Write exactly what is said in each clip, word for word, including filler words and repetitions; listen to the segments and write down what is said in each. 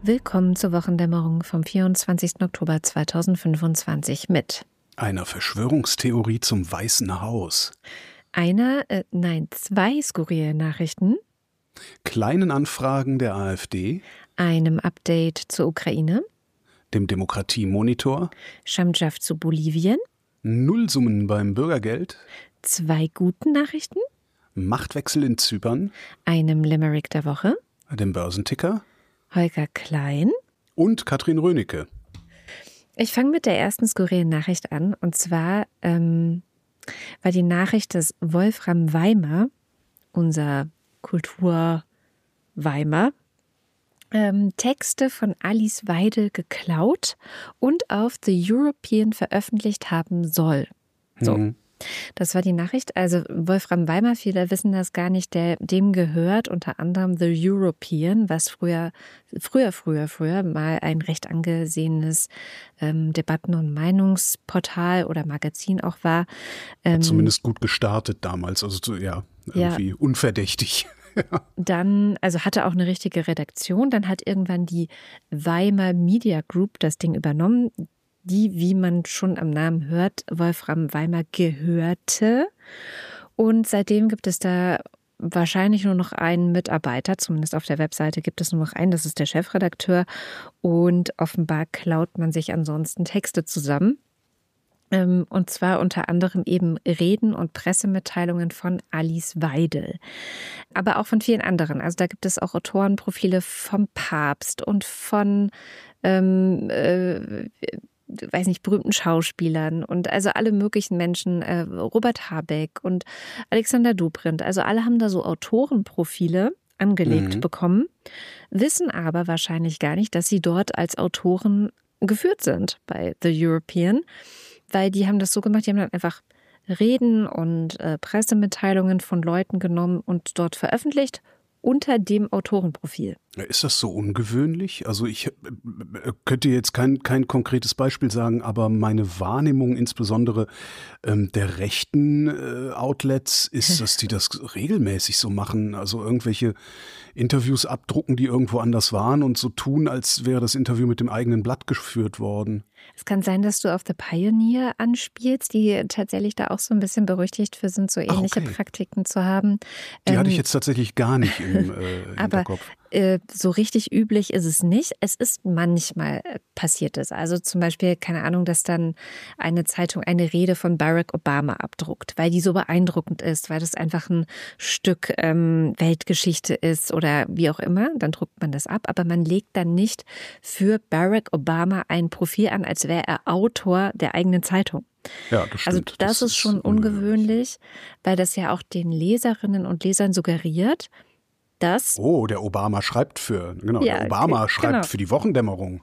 Willkommen zur Wochendämmerung vom vierundzwanzigsten Oktober zweitausendfünfundzwanzig mit einer Verschwörungstheorie zum Weißen Haus, einer, äh, nein, zwei skurrilen Nachrichten, kleinen Anfragen der AfD, einem Update zur Ukraine, dem Demokratiemonitor, Schamdschaf zu Bolivien, Nullsummen beim Bürgergeld, zwei guten Nachrichten, Machtwechsel in Zypern, einem Limerick der Woche, dem Börsenticker, Holger Klein und Katrin Rönecke. Ich fange mit der ersten skurrilen Nachricht an. Und zwar ähm, war die Nachricht, dass Wolfram Weimar, unser Kultur-Weimar, ähm, Texte von Alice Weidel geklaut und auf The European veröffentlicht haben soll. So. Mhm. Das war die Nachricht. Also Wolfram Weimar, viele wissen das gar nicht, der, dem gehört unter anderem The European, was früher, früher, früher, früher mal ein recht angesehenes ähm, Debatten- und Meinungsportal oder Magazin auch war. Ähm, Zumindest gut gestartet damals, also ja, irgendwie ja. unverdächtig. Dann, also hatte auch eine richtige Redaktion, dann hat irgendwann die Weimar Media Group das Ding übernommen, die, wie man schon am Namen hört, Wolfram Weimar gehörte. Und seitdem gibt es da wahrscheinlich nur noch einen Mitarbeiter, zumindest auf der Webseite gibt es nur noch einen, das ist der Chefredakteur. Und offenbar klaut man sich ansonsten Texte zusammen. Und zwar unter anderem eben Reden und Pressemitteilungen von Alice Weidel, aber auch von vielen anderen. Also da gibt es auch Autorenprofile vom Papst und von ähm, äh, weiß nicht, berühmten Schauspielern und also alle möglichen Menschen, äh, Robert Habeck und Alexander Dobrindt, also alle haben da so Autorenprofile angelegt mhm. bekommen, wissen aber wahrscheinlich gar nicht, dass sie dort als Autoren geführt sind bei The European, weil die haben das so gemacht, die haben dann einfach Reden und äh, Pressemitteilungen von Leuten genommen und dort veröffentlicht unter dem Autorenprofil. Ist das so ungewöhnlich? Also ich könnte jetzt kein, kein konkretes Beispiel sagen, aber meine Wahrnehmung insbesondere ähm, der rechten äh, Outlets ist, dass die das regelmäßig so machen. Also irgendwelche Interviews abdrucken, die irgendwo anders waren und so tun, als wäre das Interview mit dem eigenen Blatt geführt worden. Es kann sein, dass du auf The Pioneer anspielst, die tatsächlich da auch so ein bisschen berüchtigt für sind, so ähnliche okay. Praktiken zu haben. Die ähm, hatte ich jetzt jetzt tatsächlich gar nicht im äh, Hinterkopf. Aber äh, so richtig üblich ist es nicht. Es ist manchmal äh, passiert es. Also zum Beispiel, keine Ahnung, dass dann eine Zeitung eine Rede von Barack Obama abdruckt, weil die so beeindruckend ist, weil das einfach ein Stück ähm, Weltgeschichte ist oder wie auch immer. Dann druckt man das ab, aber man legt dann nicht für Barack Obama ein Profil an, als wäre er Autor der eigenen Zeitung. Ja, das stimmt. Also das, das ist schon ungewöhnlich, ungewöhnlich, weil das ja auch den Leserinnen und Lesern suggeriert, dass... Oh, der Obama schreibt für, genau, ja, der Obama genau. schreibt für die Wochendämmerung.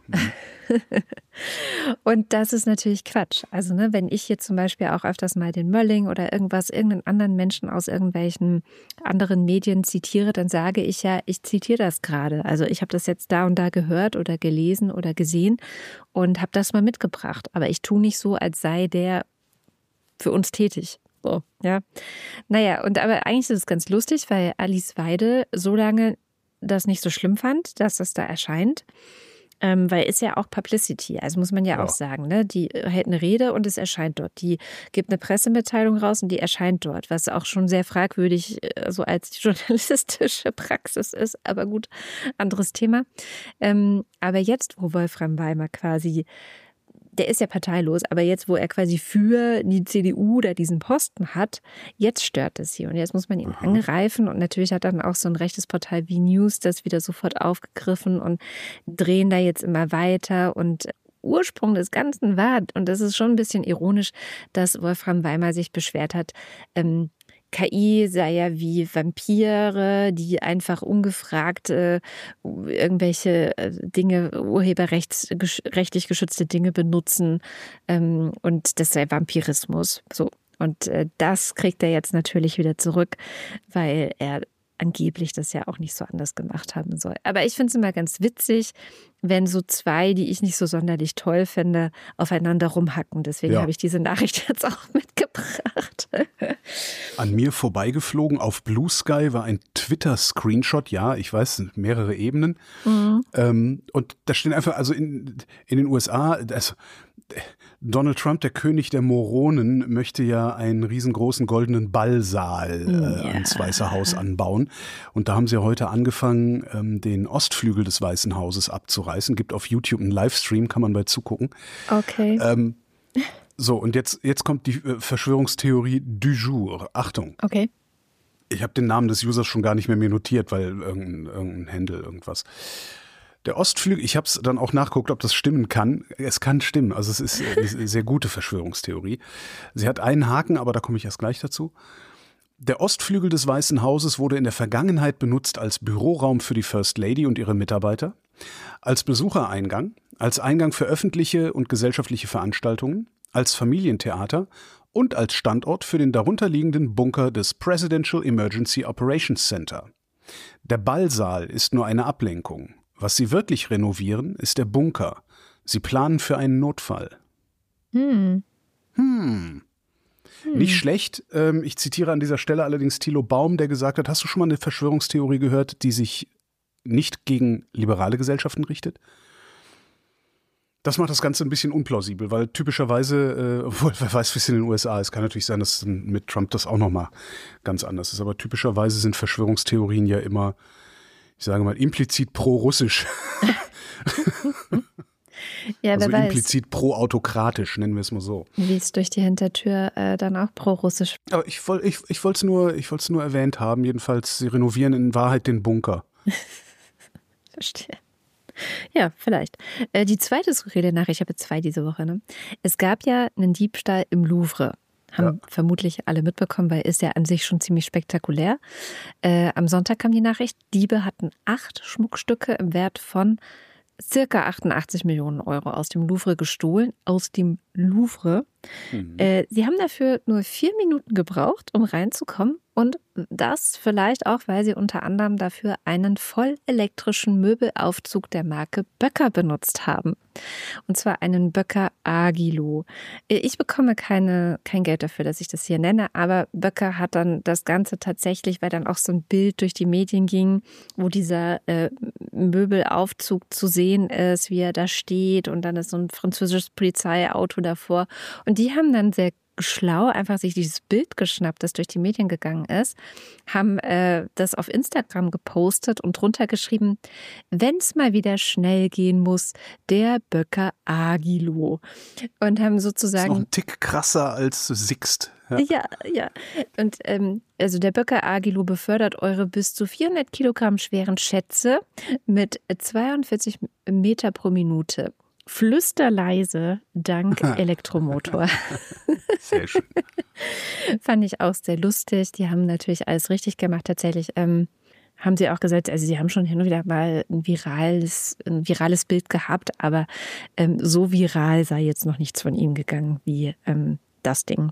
Und das ist natürlich Quatsch. Also ne, wenn ich jetzt zum Beispiel auch öfters mal den Mölling oder irgendwas, irgendeinen anderen Menschen aus irgendwelchen anderen Medien zitiere, dann sage ich ja, ich zitiere das gerade. Also ich habe das jetzt da und da gehört oder gelesen oder gesehen und habe das mal mitgebracht. Aber ich tue nicht so, als sei der für uns tätig. So, ja. Naja, und aber eigentlich ist es ganz lustig, weil Alice Weidel so lange das nicht so schlimm fand, dass das da erscheint. Ähm, weil ist ja auch Publicity, also muss man ja, ja auch sagen, ne? Die hält eine Rede und es erscheint dort. Die gibt eine Pressemitteilung raus und die erscheint dort, was auch schon sehr fragwürdig so als journalistische Praxis ist. Aber gut, anderes Thema. Ähm, aber jetzt, wo Wolfram Weimar quasi, der ist ja parteilos, aber jetzt, wo er quasi für die C D U da diesen Posten hat, jetzt stört es sie. Und jetzt muss man ihn Aha. angreifen. Und natürlich hat dann auch so ein rechtes Portal wie News das wieder sofort aufgegriffen und drehen da jetzt immer weiter. Und Ursprung des Ganzen war, und das ist schon ein bisschen ironisch, dass Wolfram Weimar sich beschwert hat, ähm, K I sei ja wie Vampire, die einfach ungefragt äh, irgendwelche äh, Dinge, urheberrechtlich geschützte Dinge benutzen ähm, und das sei Vampirismus. So. Und äh, das kriegt er jetzt natürlich wieder zurück, weil er angeblich das ja auch nicht so anders gemacht haben soll. Aber ich finde es immer ganz witzig, wenn so zwei, die ich nicht so sonderlich toll finde, aufeinander rumhacken. Deswegen ja. habe ich diese Nachricht jetzt auch mitgebracht. An mir vorbeigeflogen auf Blue Sky war ein Twitter-Screenshot. Ja, ich weiß, mehrere Ebenen. Mhm. Ähm, und da stehen einfach, also in, in den U S A, also Donald Trump, der König der Moronen, möchte ja einen riesengroßen goldenen Ballsaal äh, ja. ans Weiße Haus anbauen. Und da haben sie heute angefangen, ähm, den Ostflügel des Weißen Hauses abzureißen. Gibt auf YouTube einen Livestream, kann man bei zugucken. Okay. Ähm, so, und jetzt, jetzt kommt die äh, Verschwörungstheorie du jour. Achtung. Okay. Ich habe den Namen des Users schon gar nicht mehr mir notiert, weil irgendein, irgendein Handle, irgendwas. Der Ostflügel, ich habe es dann auch nachgeguckt, ob das stimmen kann. Es kann stimmen, also es ist eine sehr gute Verschwörungstheorie. Sie hat einen Haken, aber da komme ich erst gleich dazu. Der Ostflügel des Weißen Hauses wurde in der Vergangenheit benutzt als Büroraum für die First Lady und ihre Mitarbeiter, als Besuchereingang, als Eingang für öffentliche und gesellschaftliche Veranstaltungen, als Familientheater und als Standort für den darunterliegenden Bunker des Presidential Emergency Operations Center. Der Ballsaal ist nur eine Ablenkung. Was sie wirklich renovieren, ist der Bunker. Sie planen für einen Notfall. Hm. Hm. Hm. Nicht schlecht. Ähm, ich zitiere an dieser Stelle allerdings Thilo Baum, der gesagt hat, hast du schon mal eine Verschwörungstheorie gehört, die sich nicht gegen liberale Gesellschaften richtet? Das macht das Ganze ein bisschen unplausibel, weil typischerweise, äh, obwohl, wer weiß, wie es in den U S A ist, kann natürlich sein, dass mit Trump das auch nochmal ganz anders ist. Aber typischerweise sind Verschwörungstheorien ja immer, ich sage mal, implizit pro-russisch. Ja, also wer weiß. Implizit pro-autokratisch, nennen wir es mal so. Wie es durch die Hintertür äh, dann auch pro-russisch. Aber ich, woll, ich, ich wollte es nur, ich wollt's nur erwähnt haben. Jedenfalls, sie renovieren in Wahrheit den Bunker. Verstehe. Ja, vielleicht. Äh, die zweite skurrile Nachricht, ich habe jetzt zwei diese Woche. Ne? Es gab ja einen Diebstahl im Louvre. Haben ja. vermutlich alle mitbekommen, weil ist ja an sich schon ziemlich spektakulär. Äh, am Sonntag kam die Nachricht, Diebe hatten acht Schmuckstücke im Wert von circa achtundachtzig Millionen Euro aus dem Louvre gestohlen. Aus dem Louvre. Mhm. Äh, sie haben dafür nur vier Minuten gebraucht, um reinzukommen. Und das vielleicht auch, weil sie unter anderem dafür einen vollelektrischen Möbelaufzug der Marke Böcker benutzt haben. Und zwar einen Böcker Agilo. Ich bekomme keine, kein Geld dafür, dass ich das hier nenne, aber Böcker hat dann das Ganze tatsächlich, weil dann auch so ein Bild durch die Medien ging, wo dieser äh, Möbelaufzug zu sehen ist, wie er da steht und dann ist so ein französisches Polizeiauto davor. Und die haben dann sehr schlau einfach sich dieses Bild geschnappt, das durch die Medien gegangen ist, haben äh, das auf Instagram gepostet und drunter geschrieben, wenn es mal wieder schnell gehen muss, der Böcker Agilo. Und haben sozusagen... Das ist noch ein Tick krasser als Sixt. Ja, ja. ja. Und ähm, also der Böcker Agilo befördert eure bis zu vierhundert Kilogramm schweren Schätze mit zweiundvierzig Meter pro Minute. Flüsterleise dank Elektromotor. Sehr schön. Fand ich auch sehr lustig. Die haben natürlich alles richtig gemacht. Tatsächlich ähm, haben sie auch gesagt, also sie haben schon hin und wieder mal ein virales, ein virales Bild gehabt, aber ähm, so viral sei jetzt noch nichts von ihnen gegangen wie ähm, das Ding.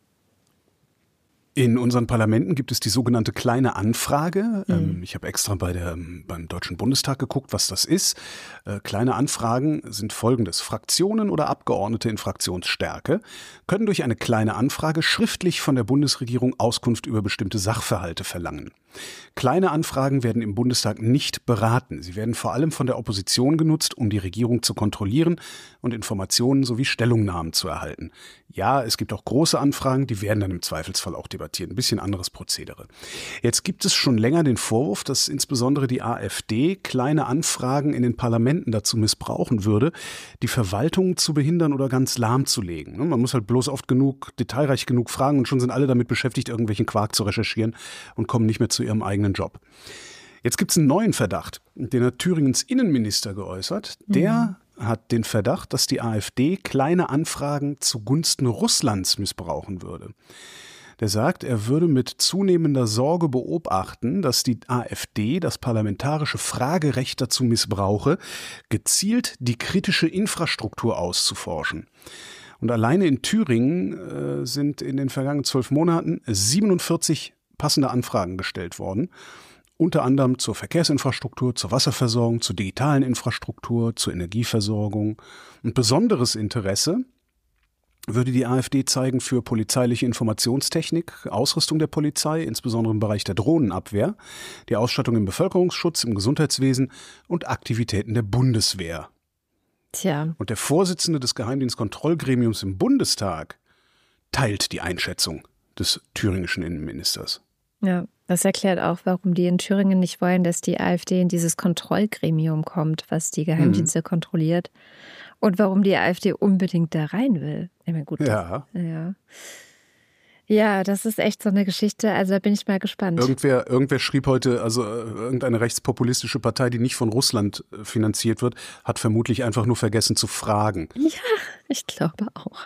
In unseren Parlamenten gibt es die sogenannte Kleine Anfrage. Mhm. Ich habe extra bei der, beim Deutschen Bundestag geguckt, was das ist. Kleine Anfragen sind folgendes. Fraktionen oder Abgeordnete in Fraktionsstärke können durch eine Kleine Anfrage schriftlich von der Bundesregierung Auskunft über bestimmte Sachverhalte verlangen. Kleine Anfragen werden im Bundestag nicht beraten. Sie werden vor allem von der Opposition genutzt, um die Regierung zu kontrollieren und Informationen sowie Stellungnahmen zu erhalten. Ja, es gibt auch große Anfragen, die werden dann im Zweifelsfall auch debattiert. Ein bisschen anderes Prozedere. Jetzt gibt es schon länger den Vorwurf, dass insbesondere die AfD kleine Anfragen in den Parlamenten dazu missbrauchen würde, die Verwaltung zu behindern oder ganz lahmzulegen. Man muss halt bloß oft genug, detailreich genug fragen und schon sind alle damit beschäftigt, irgendwelchen Quark zu recherchieren und kommen nicht mehr zu ihrem eigenen Job. Jetzt gibt es einen neuen Verdacht, den hat Thüringens Innenminister geäußert. Der mhm. hat den Verdacht, dass die AfD kleine Anfragen zugunsten Russlands missbrauchen würde. Der sagt, er würde mit zunehmender Sorge beobachten, dass die AfD das parlamentarische Fragerecht dazu missbrauche, gezielt die kritische Infrastruktur auszuforschen. Und alleine in Thüringen äh, sind in den vergangenen zwölf Monaten siebenundvierzig passende Anfragen gestellt worden. unter anderem zur Verkehrsinfrastruktur, zur Wasserversorgung, zur digitalen Infrastruktur, zur Energieversorgung. Und besonderes Interesse würde die AfD zeigen für polizeiliche Informationstechnik, Ausrüstung der Polizei, insbesondere im Bereich der Drohnenabwehr, die Ausstattung im Bevölkerungsschutz, im Gesundheitswesen und Aktivitäten der Bundeswehr. Tja. Und der Vorsitzende des Geheimdienstkontrollgremiums im Bundestag teilt die Einschätzung des thüringischen Innenministers. Ja, das erklärt auch, warum die in Thüringen nicht wollen, dass die AfD in dieses Kontrollgremium kommt, was die Geheimdienste mhm. kontrolliert. Und warum die AfD unbedingt da rein will. Ich meine, gut, ja. Das, ja. Ja, das ist echt so eine Geschichte. Also da bin ich mal gespannt. Irgendwer, irgendwer schrieb heute, also irgendeine rechtspopulistische Partei, die nicht von Russland finanziert wird, hat vermutlich einfach nur vergessen zu fragen. Ja, ich glaube auch.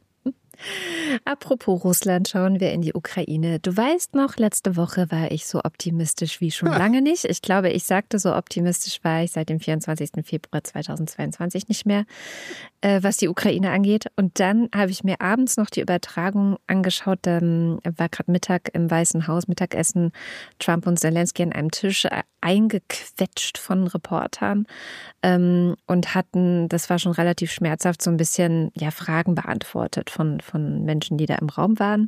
Apropos Russland, schauen wir in die Ukraine. Du weißt noch, letzte Woche war ich so optimistisch wie schon lange nicht. Ich glaube, ich sagte, so optimistisch war ich seit dem vierundzwanzigsten Februar zweitausendzweiundzwanzig nicht mehr, äh, was die Ukraine angeht. Und dann habe ich mir abends noch die Übertragung angeschaut. Dann war gerade Mittag im Weißen Haus, Mittagessen, Trump und Zelensky an einem Tisch, eingequetscht von Reportern ähm, und hatten, das war schon relativ schmerzhaft, so ein bisschen ja, Fragen beantwortet von, von Menschen, die da im Raum waren.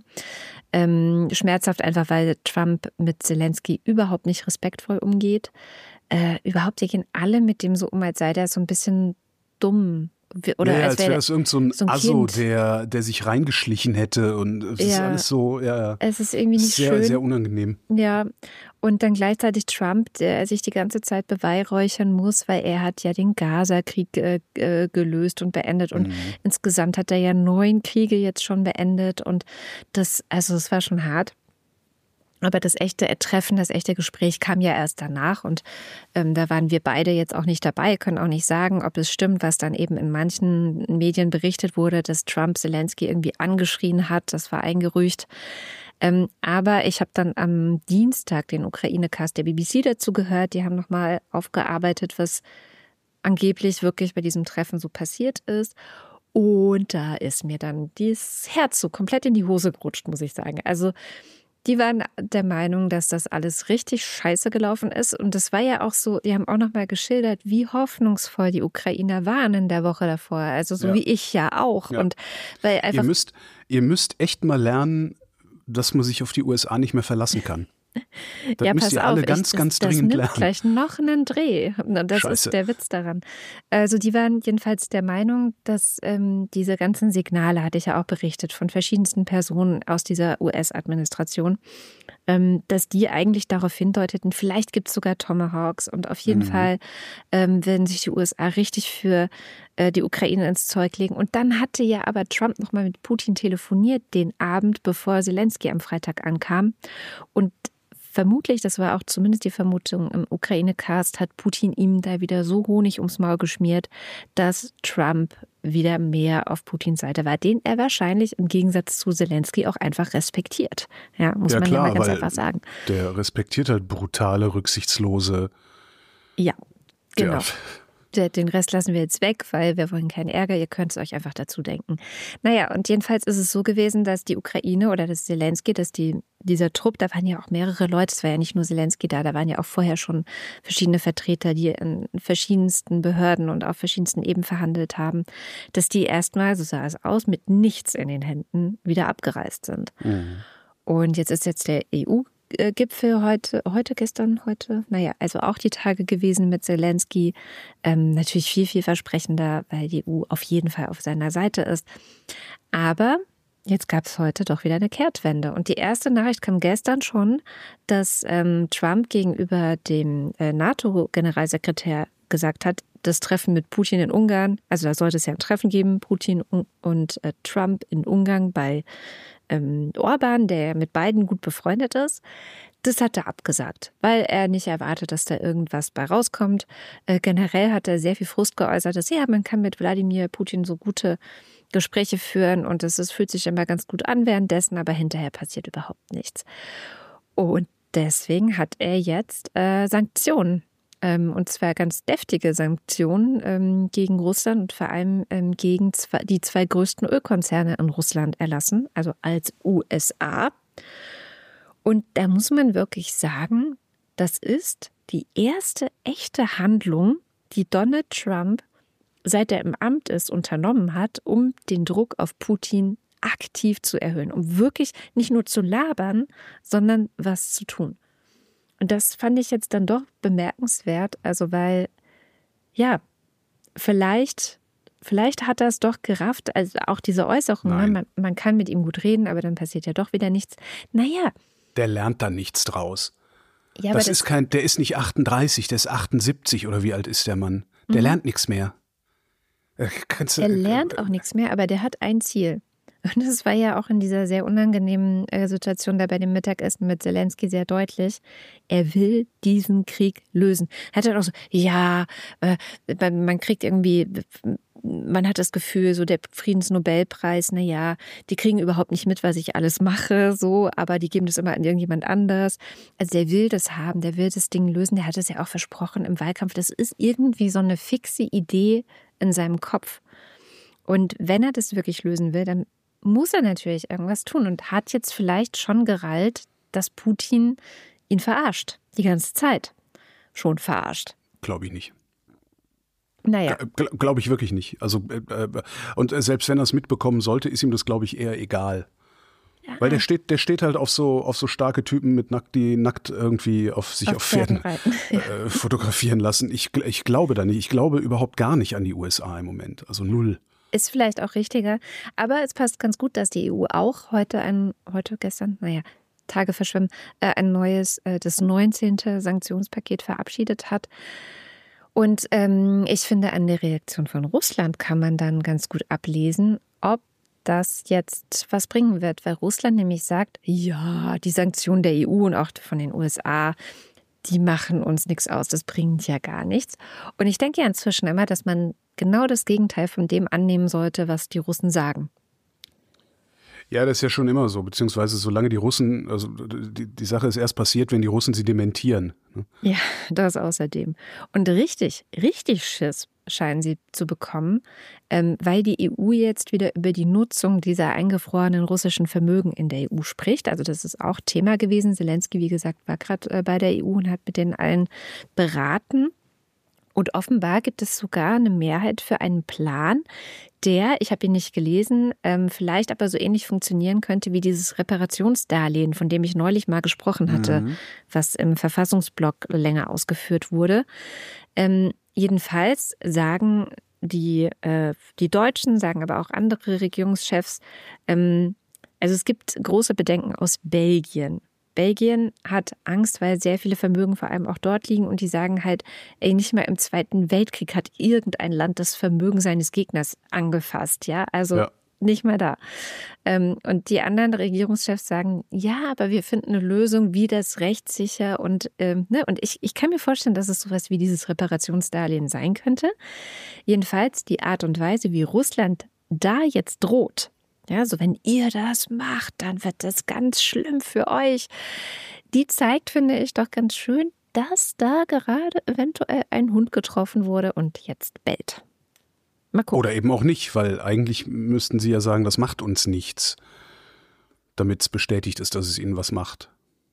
Ähm, schmerzhaft einfach, weil Trump mit Zelensky überhaupt nicht respektvoll umgeht. Äh, überhaupt, die gehen alle mit dem so um, als sei der so ein bisschen dumm. Oder ja, als als wäre wär das irgend so ein, so ein Asso, Kind. der, der sich reingeschlichen hätte und es Ja, ist alles so, ja, es ist irgendwie nicht sehr, schön. sehr unangenehm. Ja, und dann gleichzeitig Trump, der sich die ganze Zeit beweihräuchern muss, weil er hat ja den Gaza-Krieg äh, gelöst und beendet und mhm. insgesamt hat er ja neun Kriege jetzt schon beendet und das, also es war schon hart. Aber das echte Treffen, das echte Gespräch kam ja erst danach und ähm, da waren wir beide jetzt auch nicht dabei, können auch nicht sagen, ob es stimmt, was dann eben in manchen Medien berichtet wurde, dass Trump Zelensky irgendwie angeschrien hat, das war ein Gerücht. Ähm, aber ich habe dann am Dienstag den Ukraine-Cast der B B C dazu gehört, die haben nochmal aufgearbeitet, was angeblich wirklich bei diesem Treffen so passiert ist. Und da ist mir dann das Herz so komplett in die Hose gerutscht, muss ich sagen. Also die waren der Meinung, dass das alles richtig scheiße gelaufen ist. Und das war ja auch so, die haben auch nochmal geschildert, wie hoffnungsvoll die Ukrainer waren in der Woche davor. Also so ja. wie ich ja auch. Ja. Und weil einfach ihr müsst, ihr müsst echt mal lernen, dass man sich auf die U S A nicht mehr verlassen kann. Das ja, müsst pass ihr alle auf, ganz, ich, ganz das, dringend das lernen. nimmt gleich noch einen Dreh. Das Scheiße. ist der Witz daran. Also die waren jedenfalls der Meinung, dass ähm, diese ganzen Signale, hatte ich ja auch berichtet, von verschiedensten Personen aus dieser U S-Administration, ähm, dass die eigentlich darauf hindeuteten, vielleicht gibt es sogar Tomahawks und auf jeden mhm. Fall ähm, werden sich die U S A richtig für äh, die Ukraine ins Zeug legen. Und dann hatte ja aber Trump nochmal mit Putin telefoniert den Abend, bevor Zelensky am Freitag ankam. Und vermutlich, das war auch zumindest die Vermutung im Ukraine-Cast, hat Putin ihm da wieder so Honig ums Maul geschmiert, dass Trump wieder mehr auf Putins Seite war, den er wahrscheinlich im Gegensatz zu Zelensky auch einfach respektiert. Ja, muss ja, man klar, ja mal ganz weil einfach sagen. Der respektiert halt brutale, rücksichtslose. Ja, genau. Ja. Den Rest lassen wir jetzt weg, weil wir wollen keinen Ärger. Ihr könnt es euch einfach dazu denken. Naja, und jedenfalls ist es so gewesen, dass die Ukraine oder das Zelensky, dass die, dieser Trupp, da waren ja auch mehrere Leute, es war ja nicht nur Zelensky da, da waren ja auch vorher schon verschiedene Vertreter, die in verschiedensten Behörden und auf verschiedensten Ebenen verhandelt haben, dass die erstmal, so sah es aus, mit nichts in den Händen wieder abgereist sind. Mhm. Und jetzt ist jetzt der E U Gipfel heute, heute, gestern, heute, naja, also auch die Tage gewesen mit Zelensky. Ähm, natürlich viel, viel versprechender, weil die E U auf jeden Fall auf seiner Seite ist. Aber jetzt gab es heute doch wieder eine Kehrtwende. Und die erste Nachricht kam gestern schon, dass ähm, Trump gegenüber dem äh, NATO-Generalsekretär gesagt hat, das Treffen mit Putin in Ungarn, also da sollte es ja ein Treffen geben, Putin und, und äh, Trump in Ungarn bei ähm, Orban, der mit beiden gut befreundet ist. Das hat er abgesagt, weil er nicht erwartet, dass da irgendwas bei rauskommt. Äh, generell hat er sehr viel Frust geäußert, dass ja, man kann mit Wladimir Putin so gute Gespräche führen und es fühlt sich immer ganz gut an währenddessen, aber hinterher passiert überhaupt nichts. Und deswegen hat er jetzt äh, Sanktionen. Und zwar ganz deftige Sanktionen ähm, gegen Russland und vor allem ähm, gegen zwei, die zwei größten Ölkonzerne in Russland erlassen, also als U S A. Und da muss man wirklich sagen, das ist die erste echte Handlung, die Donald Trump, seit er im Amt ist, unternommen hat, um den Druck auf Putin aktiv zu erhöhen, um wirklich nicht nur zu labern, sondern was zu tun. Und das fand ich jetzt dann doch bemerkenswert, also weil, ja, vielleicht, vielleicht hat er es doch gerafft, also auch diese Äußerung, ne? man, man kann mit ihm gut reden, aber dann passiert ja doch wieder nichts. Naja. Der lernt dann nichts draus. Ja, das, das ist kein, der ist nicht achtunddreißig, der ist achtundsiebzig oder wie alt ist der Mann? Der mhm. lernt nichts mehr. Kannst du, er lernt auch nichts mehr, aber der hat ein Ziel. Und das war ja auch in dieser sehr unangenehmen Situation da bei dem Mittagessen mit Zelensky sehr deutlich. Er will diesen Krieg lösen. Er hat dann auch so, ja, äh, man kriegt irgendwie, man hat das Gefühl, so der Friedensnobelpreis, na ja, die kriegen überhaupt nicht mit, was ich alles mache, so, aber die geben das immer an irgendjemand anders. Also der will das haben, der will das Ding lösen, der hat es ja auch versprochen im Wahlkampf. Das ist irgendwie so eine fixe Idee in seinem Kopf. Und wenn er das wirklich lösen will, dann muss er natürlich irgendwas tun und hat jetzt vielleicht schon gerallt, dass Putin ihn verarscht. Die ganze Zeit. Schon verarscht. Glaube ich nicht. Naja. Glaube glaub ich wirklich nicht. Also, äh, und selbst wenn er es mitbekommen sollte, ist ihm das, glaube ich, eher egal. Ja. Weil der steht, der steht halt auf so, auf so starke Typen mit nackt, die nackt irgendwie auf sich auf, auf Pferden, Pferden äh, fotografieren lassen. Ich, ich glaube da nicht. Ich glaube überhaupt gar nicht an die U S A im Moment. Also null. Ist vielleicht auch richtiger. Aber es passt ganz gut, dass die E U auch heute ein, heute, gestern, naja, Tage verschwimmen, äh, ein neues, äh, das neunzehnte Sanktionspaket verabschiedet hat. Und ähm, ich finde, an der Reaktion von Russland kann man dann ganz gut ablesen, ob das jetzt was bringen wird. Weil Russland nämlich sagt, ja, die Sanktionen der E U und auch von den U S A, die machen uns nichts aus, das bringt ja gar nichts. Und ich denke ja inzwischen immer, dass man genau das Gegenteil von dem annehmen sollte, was die Russen sagen. Ja, das ist ja schon immer so, beziehungsweise solange die Russen, also die, die Sache ist erst passiert, wenn die Russen sie dementieren. Ne? Ja, das außerdem. Und richtig, richtig Schiss scheinen sie zu bekommen, ähm, weil die E U jetzt wieder über die Nutzung dieser eingefrorenen russischen Vermögen in der E U spricht. Also das ist auch Thema gewesen. Zelensky, wie gesagt, war gerade äh, bei der E U und hat mit denen allen beraten. Und offenbar gibt es sogar eine Mehrheit für einen Plan, der, ich habe ihn nicht gelesen, ähm, vielleicht aber so ähnlich funktionieren könnte wie dieses Reparationsdarlehen, von dem ich neulich mal gesprochen hatte, mhm. was im Verfassungsblock länger ausgeführt wurde. Ähm, jedenfalls sagen die, äh, die Deutschen, sagen aber auch andere Regierungschefs, ähm, also es gibt große Bedenken aus Belgien. Belgien hat Angst, weil sehr viele Vermögen vor allem auch dort liegen und die sagen halt, ey, nicht mal im Zweiten Weltkrieg hat irgendein Land das Vermögen seines Gegners angefasst, ja, also ja. nicht mal da. Und die anderen Regierungschefs sagen, ja, aber wir finden eine Lösung, wie das rechtssicher und, ähm, ne, und ich, ich kann mir vorstellen, dass es sowas wie dieses Reparationsdarlehen sein könnte. Jedenfalls die Art und Weise, wie Russland da jetzt droht, ja, so wenn ihr das macht, dann wird das ganz schlimm für euch. Die zeigt, finde ich, doch ganz schön, dass da gerade eventuell ein Hund getroffen wurde und jetzt bellt. Mal gucken. Oder eben auch nicht, weil eigentlich müssten sie ja sagen, das macht uns nichts, damit es bestätigt ist, dass es ihnen was macht.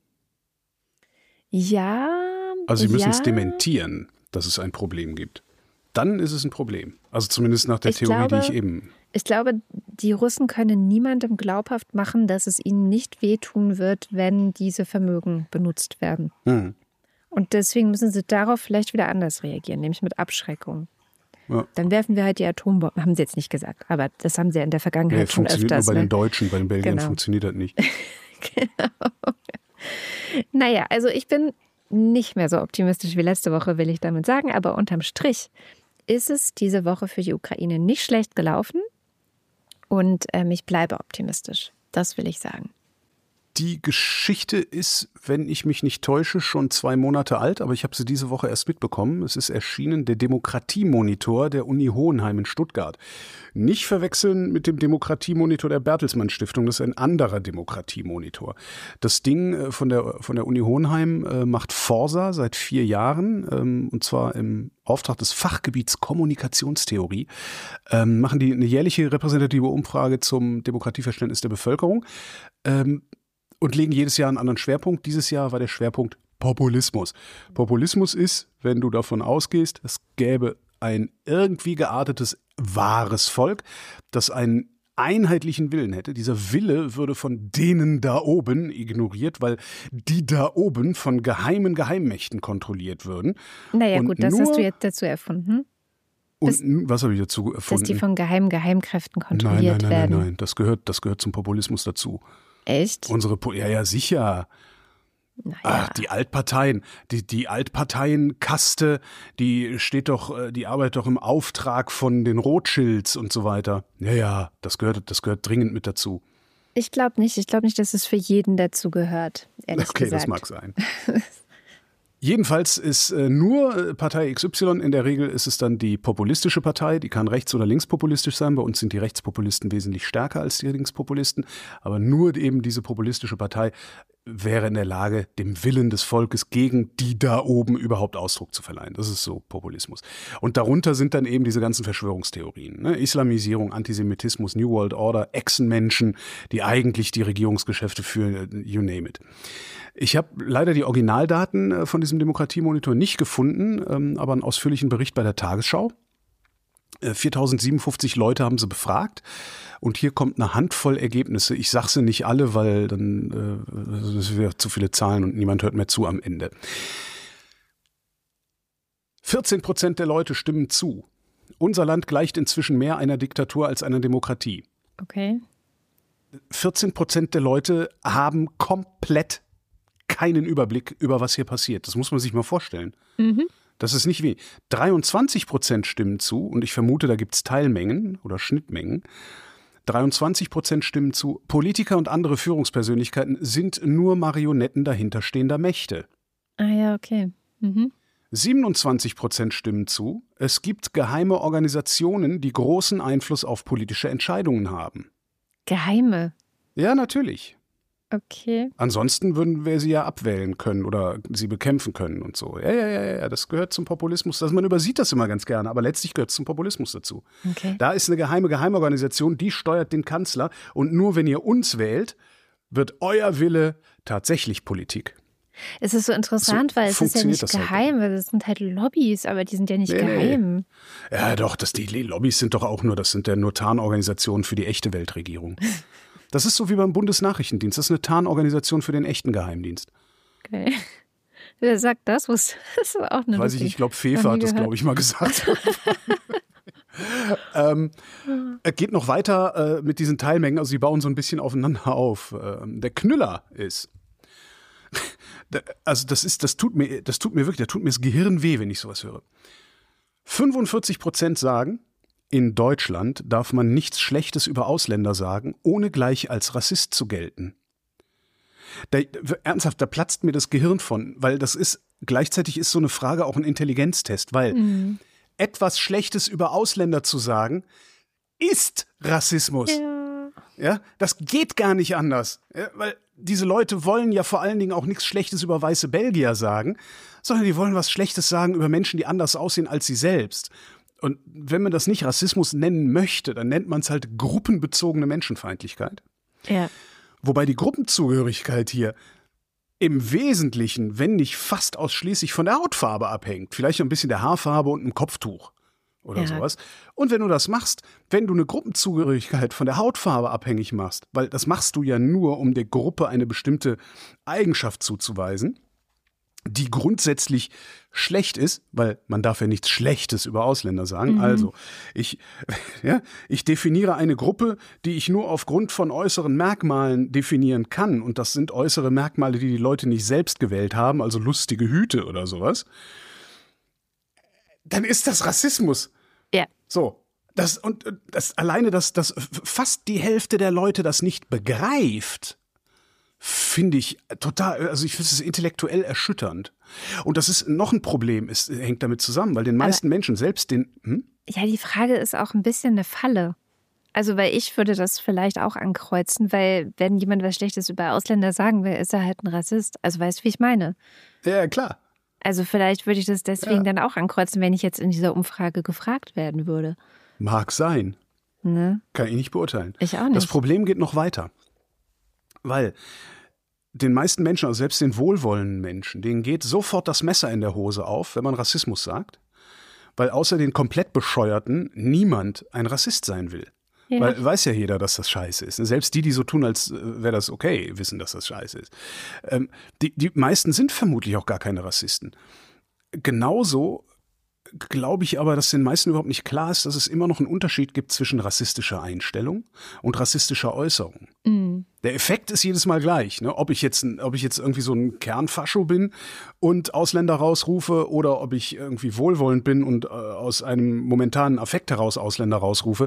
Ja. Also sie müssen es ja. dementieren, dass es ein Problem gibt. Dann ist es ein Problem. Also zumindest nach der ich Theorie, glaube, die ich eben... Ich glaube, die Russen können niemandem glaubhaft machen, dass es ihnen nicht wehtun wird, wenn diese Vermögen benutzt werden. Hm. Und deswegen müssen sie darauf vielleicht wieder anders reagieren, nämlich mit Abschreckung. Ja. Dann werfen wir halt die Atombomben, haben sie jetzt nicht gesagt, aber das haben sie ja in der Vergangenheit nee, schon öfters. Funktioniert nur bei ne? den Deutschen, bei den Belgiern genau. funktioniert das nicht. Genau. Naja, also ich bin nicht mehr so optimistisch wie letzte Woche, will ich damit sagen, aber unterm Strich ist es diese Woche für die Ukraine nicht schlecht gelaufen. Und ähm, ich bleibe optimistisch. Das will ich sagen. Die Geschichte ist, wenn ich mich nicht täusche, schon zwei Monate alt, aber ich habe sie diese Woche erst mitbekommen. Es ist erschienen, der Demokratiemonitor der Uni Hohenheim in Stuttgart. Nicht verwechseln mit dem Demokratiemonitor der Bertelsmann Stiftung, das ist ein anderer Demokratiemonitor. Das Ding von der, von der Uni Hohenheim macht Forsa seit vier Jahren, und zwar im Auftrag des Fachgebiets Kommunikationstheorie, ähm, machen die eine jährliche repräsentative Umfrage zum Demokratieverständnis der Bevölkerung ähm, und legen jedes Jahr einen anderen Schwerpunkt. Dieses Jahr war der Schwerpunkt Populismus. Populismus ist, wenn du davon ausgehst, es gäbe ein irgendwie geartetes, wahres Volk, das einen einheitlichen Willen hätte. Dieser Wille würde von denen da oben ignoriert, weil die da oben von geheimen Geheimmächten kontrolliert würden. Naja und gut, das nur, hast du jetzt dazu erfunden. Und das, was habe ich dazu erfunden? Dass die von geheimen Geheimkräften kontrolliert nein, nein, nein, werden. Nein, nein, nein, das gehört, das gehört zum Populismus dazu. Echt? Unsere, ja, ja, sicher. Naja. Ach, die Altparteien, die, die Altparteienkaste, die steht doch, die arbeitet doch im Auftrag von den Rothschilds und so weiter. Ja, ja, das gehört, das gehört dringend mit dazu. Ich glaube nicht. Ich glaube nicht, dass es für jeden dazu gehört, ehrlich okay, gesagt. das mag sein. Jedenfalls ist äh, nur Partei X Y, in der Regel ist es dann die populistische Partei, die kann rechts- oder linkspopulistisch sein. Bei uns sind die Rechtspopulisten wesentlich stärker als die Linkspopulisten. Aber nur eben diese populistische Partei wäre in der Lage, dem Willen des Volkes gegen die da oben überhaupt Ausdruck zu verleihen. Das ist so Populismus. Und darunter sind dann eben diese ganzen Verschwörungstheorien. Ne? Islamisierung, Antisemitismus, New World Order, Echsenmenschen, die eigentlich die Regierungsgeschäfte führen, you name it. Ich habe leider die Originaldaten von diesem Demokratiemonitor nicht gefunden, aber einen ausführlichen Bericht bei der Tagesschau. viertausendsiebenundfünfzig Leute haben sie befragt und hier kommt eine Handvoll Ergebnisse. Ich sage sie nicht alle, weil dann äh, das wäre zu viele Zahlen und niemand hört mehr zu am Ende. vierzehn Prozent der Leute stimmen zu. Unser Land gleicht inzwischen mehr einer Diktatur als einer Demokratie. Okay. vierzehn Prozent der Leute haben komplett keinen Überblick über was hier passiert. Das muss man sich mal vorstellen. Mhm. Das ist nicht wenig. dreiundzwanzig Prozent stimmen zu und ich vermute, da gibt es Teilmengen oder Schnittmengen. dreiundzwanzig Prozent stimmen zu, Politiker und andere Führungspersönlichkeiten sind nur Marionetten dahinterstehender Mächte. Ah ja, okay. Mhm. siebenundzwanzig Prozent stimmen zu, es gibt geheime Organisationen, die großen Einfluss auf politische Entscheidungen haben. Geheime? Ja, natürlich. Okay. Ansonsten würden wir sie ja abwählen können oder sie bekämpfen können und so. Ja, ja, ja, ja, das gehört zum Populismus. Also man übersieht das immer ganz gerne, aber letztlich gehört es zum Populismus dazu. Okay. Da ist eine geheime Geheimorganisation, die steuert den Kanzler und nur wenn ihr uns wählt, wird euer Wille tatsächlich Politik. Es ist so interessant, So weil es ist ja nicht funktioniert das halt geheim, weil das sind halt Lobbys, aber die sind ja nicht Nee, nee. geheim. Ja, doch, das, die Lobbys sind doch auch nur, das sind ja nur Tarnorganisationen für die echte Weltregierung. Das ist so wie beim Bundesnachrichtendienst. Das ist eine Tarnorganisation für den echten Geheimdienst. Okay. Wer sagt das? Was, das ist auch eine Weiß ich nicht, ich glaube, Fefe Noch nie hat das, gehört. glaube ich, mal gesagt. ähm, es geht noch weiter äh, mit diesen Teilmengen, also die bauen so ein bisschen aufeinander auf. Ähm, der Knüller ist, also das ist, das tut mir, das tut mir wirklich, da tut mir das Gehirn weh, wenn ich sowas höre. fünfundvierzig Prozent sagen, in Deutschland darf man nichts Schlechtes über Ausländer sagen, ohne gleich als Rassist zu gelten. Da, ernsthaft, da platzt mir das Gehirn von, weil das ist, gleichzeitig ist so eine Frage auch ein Intelligenztest, weil mhm. etwas Schlechtes über Ausländer zu sagen, ist Rassismus. Ja. Ja, das geht gar nicht anders, ja, weil diese Leute wollen ja vor allen Dingen auch nichts Schlechtes über weiße Belgier sagen, sondern die wollen was Schlechtes sagen über Menschen, die anders aussehen als sie selbst. Und wenn man das nicht Rassismus nennen möchte, dann nennt man es halt gruppenbezogene Menschenfeindlichkeit. Ja. Wobei die Gruppenzugehörigkeit hier im Wesentlichen, wenn nicht fast ausschließlich von der Hautfarbe abhängt. Vielleicht ein bisschen der Haarfarbe und einem Kopftuch oder Ja. sowas. Und wenn du das machst, wenn du eine Gruppenzugehörigkeit von der Hautfarbe abhängig machst, weil das machst du ja nur, um der Gruppe eine bestimmte Eigenschaft zuzuweisen, die grundsätzlich schlecht ist, weil man darf ja nichts Schlechtes über Ausländer sagen. Mhm. Also, ich, ja, ich definiere eine Gruppe, die ich nur aufgrund von äußeren Merkmalen definieren kann. Und das sind äußere Merkmale, die die Leute nicht selbst gewählt haben, also lustige Hüte oder sowas. Dann ist das Rassismus. Ja. So. Das, und das alleine, dass, dass fast die Hälfte der Leute das nicht begreift, finde ich total, also ich finde es intellektuell erschütternd. Und das ist noch ein Problem, es hängt damit zusammen, weil den meisten Aber, Menschen, selbst den... Hm? Ja, die Frage ist auch ein bisschen eine Falle. Also, weil ich würde das vielleicht auch ankreuzen, weil wenn jemand was Schlechtes über Ausländer sagen will, ist er halt ein Rassist. Also, weißt du, wie ich meine? Ja, klar. Also, vielleicht würde ich das deswegen ja. dann auch ankreuzen, wenn ich jetzt in dieser Umfrage gefragt werden würde. Mag sein. Ne? Kann ich nicht beurteilen. Ich auch nicht. Das Problem geht noch weiter. Weil den meisten Menschen, also selbst den wohlwollenden Menschen, denen geht sofort das Messer in der Hose auf, wenn man Rassismus sagt, weil außer den komplett Bescheuerten niemand ein Rassist sein will. Ja. Weil weiß ja jeder, dass das scheiße ist. Selbst die, die so tun, als wäre das okay, wissen, dass das scheiße ist. Ähm, die, die meisten sind vermutlich auch gar keine Rassisten. Genauso glaube ich aber, dass den meisten überhaupt nicht klar ist, dass es immer noch einen Unterschied gibt zwischen rassistischer Einstellung und rassistischer Äußerung. Mhm. Der Effekt ist jedes Mal gleich, ne? Ob ich jetzt, ob ich jetzt irgendwie so ein Kernfascho bin und Ausländer rausrufe oder ob ich irgendwie wohlwollend bin und äh, aus einem momentanen Affekt heraus Ausländer rausrufe.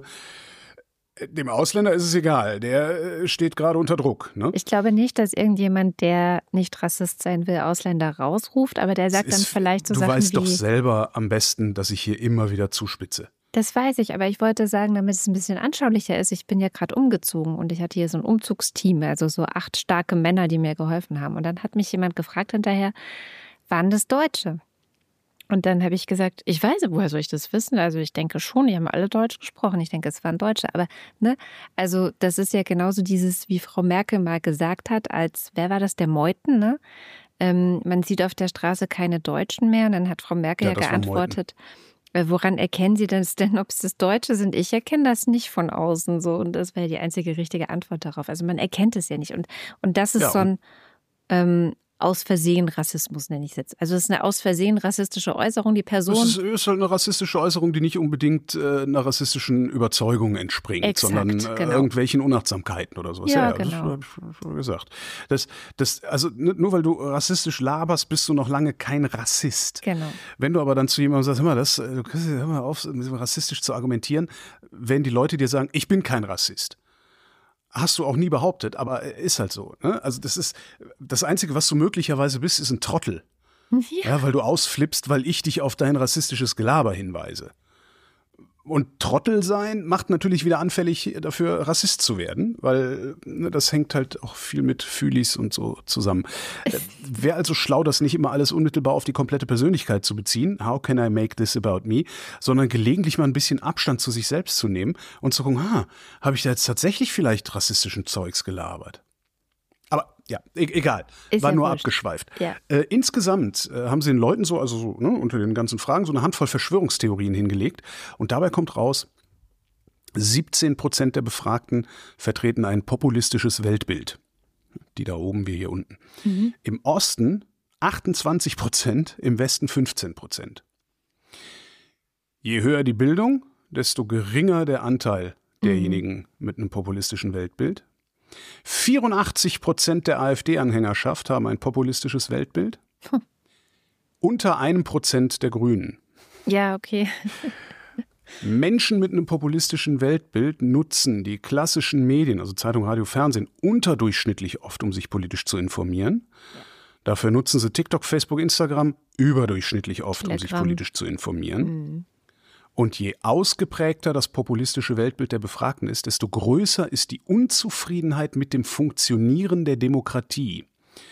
Dem Ausländer ist es egal, der steht gerade unter Druck. Ne? Ich glaube nicht, dass irgendjemand, der nicht Rassist sein will, Ausländer rausruft, aber der sagt ist, dann vielleicht so du Sachen wie... Du weißt doch selber am besten, dass ich hier immer wieder zuspitze. Das weiß ich, aber ich wollte sagen, damit es ein bisschen anschaulicher ist, ich bin ja gerade umgezogen und ich hatte hier so ein Umzugsteam, also so acht starke Männer, die mir geholfen haben. Und dann hat mich jemand gefragt hinterher, waren das Deutsche? Und dann habe ich gesagt, ich weiß, woher soll ich das wissen? Also ich denke schon, die haben alle Deutsch gesprochen. Ich denke, es waren Deutsche. Aber ne, also das ist ja genauso dieses, wie Frau Merkel mal gesagt hat, als, wer war das, der Meuthen, ne? Ähm, man sieht auf der Straße keine Deutschen mehr. Und dann hat Frau Merkel ja, ja geantwortet, äh, woran erkennen Sie das denn, ob es das Deutsche sind? Ich erkenne das nicht von außen so. Und das wäre die einzige richtige Antwort darauf. Also man erkennt es ja nicht. Und, und das ist ja, so ein... Ähm, aus Versehen Rassismus, nenne ich es jetzt. Also es ist eine aus Versehen rassistische Äußerung. Die Person... Es ist, ist halt eine rassistische Äußerung, die nicht unbedingt äh, einer rassistischen Überzeugung entspringt, Exakt, sondern äh, genau. irgendwelchen Unachtsamkeiten oder sowas. Ja, ja, genau. Das habe ich schon gesagt. Das, das, also nur weil du rassistisch laberst, bist du noch lange kein Rassist. Genau. Wenn du aber dann zu jemandem sagst, hör mal, das, du kannst hör mal auf, rassistisch zu argumentieren, wenn die Leute dir sagen, ich bin kein Rassist. Hast du auch nie behauptet, aber ist halt so. Ne? Also das ist das Einzige, was du möglicherweise bist, ist ein Trottel. Ja. Ja, weil du ausflippst, weil ich dich auf dein rassistisches Gelaber hinweise. Und Trottel sein macht natürlich wieder anfällig dafür, Rassist zu werden, weil ne, das hängt halt auch viel mit Fühlis und so zusammen. Wäre also schlau, das nicht immer alles unmittelbar auf die komplette Persönlichkeit zu beziehen, how can I make this about me, sondern gelegentlich mal ein bisschen Abstand zu sich selbst zu nehmen und zu gucken, ha, habe ich da jetzt tatsächlich vielleicht rassistischen Zeugs gelabert? Aber ja, e- egal, ist war ja nur wurscht. abgeschweift. Ja. Äh, insgesamt äh, haben sie den Leuten so, also so, ne, unter den ganzen Fragen, so eine Handvoll Verschwörungstheorien hingelegt. Und dabei kommt raus, siebzehn Prozent der Befragten vertreten ein populistisches Weltbild. Die da oben, wir hier unten. Mhm. Im Osten achtundzwanzig Prozent, im Westen fünfzehn Prozent. Je höher die Bildung, desto geringer der Anteil derjenigen mhm. mit einem populistischen Weltbild. vierundachtzig Prozent der AfD-Anhängerschaft haben ein populistisches Weltbild. Hm. Unter einem Prozent der Grünen. Ja, okay. Menschen mit einem populistischen Weltbild nutzen die klassischen Medien, also Zeitung, Radio, Fernsehen, unterdurchschnittlich oft, um sich politisch zu informieren. Ja. Dafür nutzen sie TikTok, Facebook, Instagram überdurchschnittlich oft, Telegram. um sich politisch zu informieren. Mhm. Und je ausgeprägter das populistische Weltbild der Befragten ist, desto größer ist die Unzufriedenheit mit dem Funktionieren der Demokratie.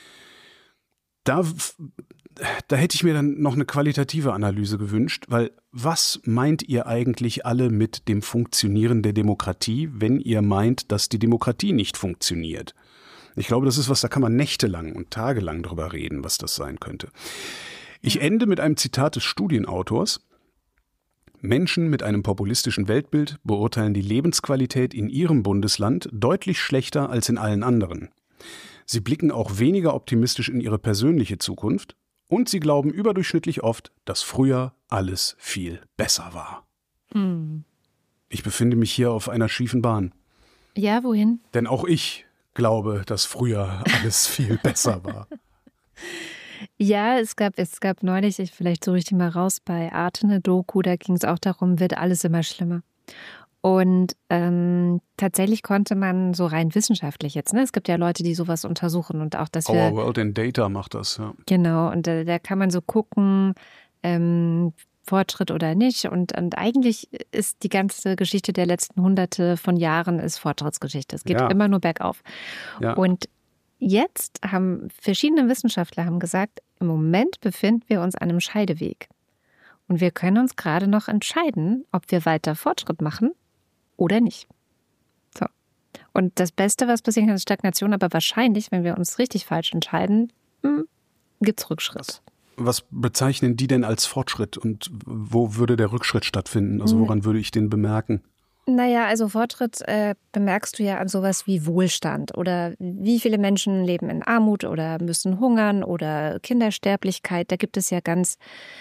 Da, da hätte ich mir dann noch eine qualitative Analyse gewünscht, weil was meint ihr eigentlich alle mit dem Funktionieren der Demokratie, wenn ihr meint, dass die Demokratie nicht funktioniert? Ich glaube, das ist was, da kann man nächtelang und tagelang drüber reden, was das sein könnte. Ich ende mit einem Zitat des Studienautors. Menschen mit einem populistischen Weltbild beurteilen die Lebensqualität in ihrem Bundesland deutlich schlechter als in allen anderen. Sie blicken auch weniger optimistisch in ihre persönliche Zukunft und sie glauben überdurchschnittlich oft, dass früher alles viel besser war. Hm. Ich befinde mich hier auf einer schiefen Bahn. Ja, wohin? Denn auch ich glaube, dass früher alles viel besser war. Ja, es gab, es gab neulich, ich, vielleicht suche ich die mal raus, bei Arte eine Doku, da ging es auch darum, wird alles immer schlimmer. Und ähm, tatsächlich konnte man so rein wissenschaftlich jetzt, ne? Es gibt ja Leute, die sowas untersuchen und auch, dass wir... Our World in Data macht das, ja. Genau, und da, da kann man so gucken, ähm, Fortschritt oder nicht. Und, und eigentlich ist die ganze Geschichte der letzten Hunderte von Jahren ist Fortschrittsgeschichte. Es geht ja. immer nur bergauf. Ja. Und jetzt haben verschiedene Wissenschaftler haben gesagt, im Moment befinden wir uns an einem Scheideweg. Und wir können uns gerade noch entscheiden, ob wir weiter Fortschritt machen oder nicht. So. Und das Beste, was passieren kann, ist Stagnation, aber wahrscheinlich, wenn wir uns richtig falsch entscheiden, gibt es Rückschritt. Was, was bezeichnen die denn als Fortschritt und wo würde der Rückschritt stattfinden? Also woran würde ich den bemerken? Naja, also Fortschritt äh, bemerkst du ja an sowas wie Wohlstand oder wie viele Menschen leben in Armut oder müssen hungern oder Kindersterblichkeit. Da gibt es ja ganz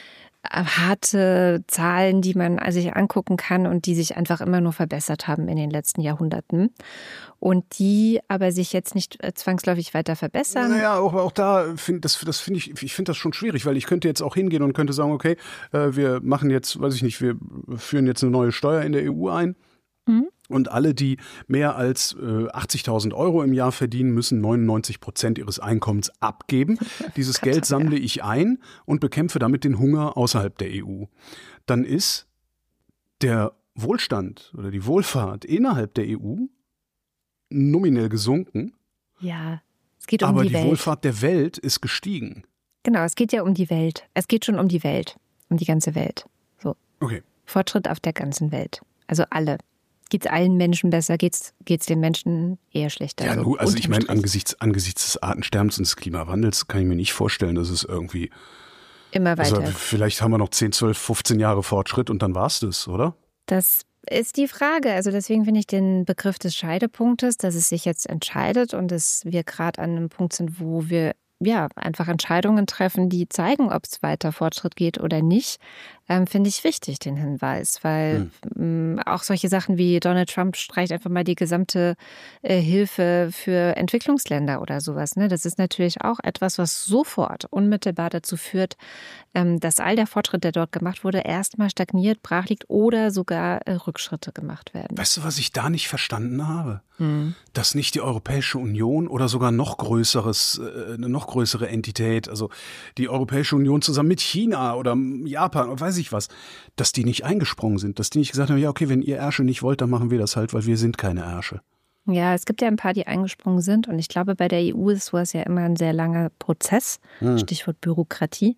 harte Zahlen, die man sich angucken kann und die sich einfach immer nur verbessert haben in den letzten Jahrhunderten und die aber sich jetzt nicht zwangsläufig weiter verbessern. Naja, auch, auch da finde das, das finde ich, ich finde das schon schwierig, weil ich könnte jetzt auch hingehen und könnte sagen, okay, äh, wir machen jetzt, weiß ich nicht, wir führen jetzt eine neue Steuer in der E U ein. Mhm. Und alle, die mehr als äh, achtzigtausend Euro im Jahr verdienen, müssen neunundneunzig Prozent ihres Einkommens abgeben. Dieses Geld sammle ich ein und bekämpfe damit den Hunger außerhalb der E U. Dann ist der Wohlstand oder die Wohlfahrt innerhalb der E U nominell gesunken. Ja, es geht um aber die, die Welt. Wohlfahrt der Welt ist gestiegen. Genau, es geht ja um die Welt. Es geht schon um die Welt, um die ganze Welt. So. Okay. Fortschritt auf der ganzen Welt. Also alle. Geht es allen Menschen besser, geht es den Menschen eher schlechter? Ja, nur, also ich meine, angesichts, angesichts des Artensterbens und des Klimawandels kann ich mir nicht vorstellen, dass es irgendwie immer weiter. Also vielleicht haben wir noch zehn, zwölf, fünfzehn Jahre Fortschritt und dann war's das, oder? Das ist die Frage. Also deswegen finde ich den Begriff des Scheidepunktes, dass es sich jetzt entscheidet und dass wir gerade an einem Punkt sind, wo wir ja einfach Entscheidungen treffen, die zeigen, ob es weiter Fortschritt geht oder nicht, ähm, finde ich wichtig, den Hinweis. Weil hm. ähm, auch solche Sachen wie Donald Trump streicht einfach mal die gesamte äh, Hilfe für Entwicklungsländer oder sowas. Ne? Das ist natürlich auch etwas, was sofort unmittelbar dazu führt, ähm, dass all der Fortschritt, der dort gemacht wurde, erstmal stagniert, brach liegt oder sogar äh, Rückschritte gemacht werden. Weißt du, was ich da nicht verstanden habe? Hm. Dass nicht die Europäische Union oder sogar noch größeres, äh, eine noch größere Entität, also die Europäische Union zusammen mit China oder Japan und weiß ich was, dass die nicht eingesprungen sind, dass die nicht gesagt haben, ja okay, wenn ihr Ärsche nicht wollt, dann machen wir das halt, weil wir sind keine Ärsche. Ja, es gibt ja ein paar, die eingesprungen sind und ich glaube, bei der E U ist sowas ja immer ein sehr langer Prozess, hm. Stichwort Bürokratie.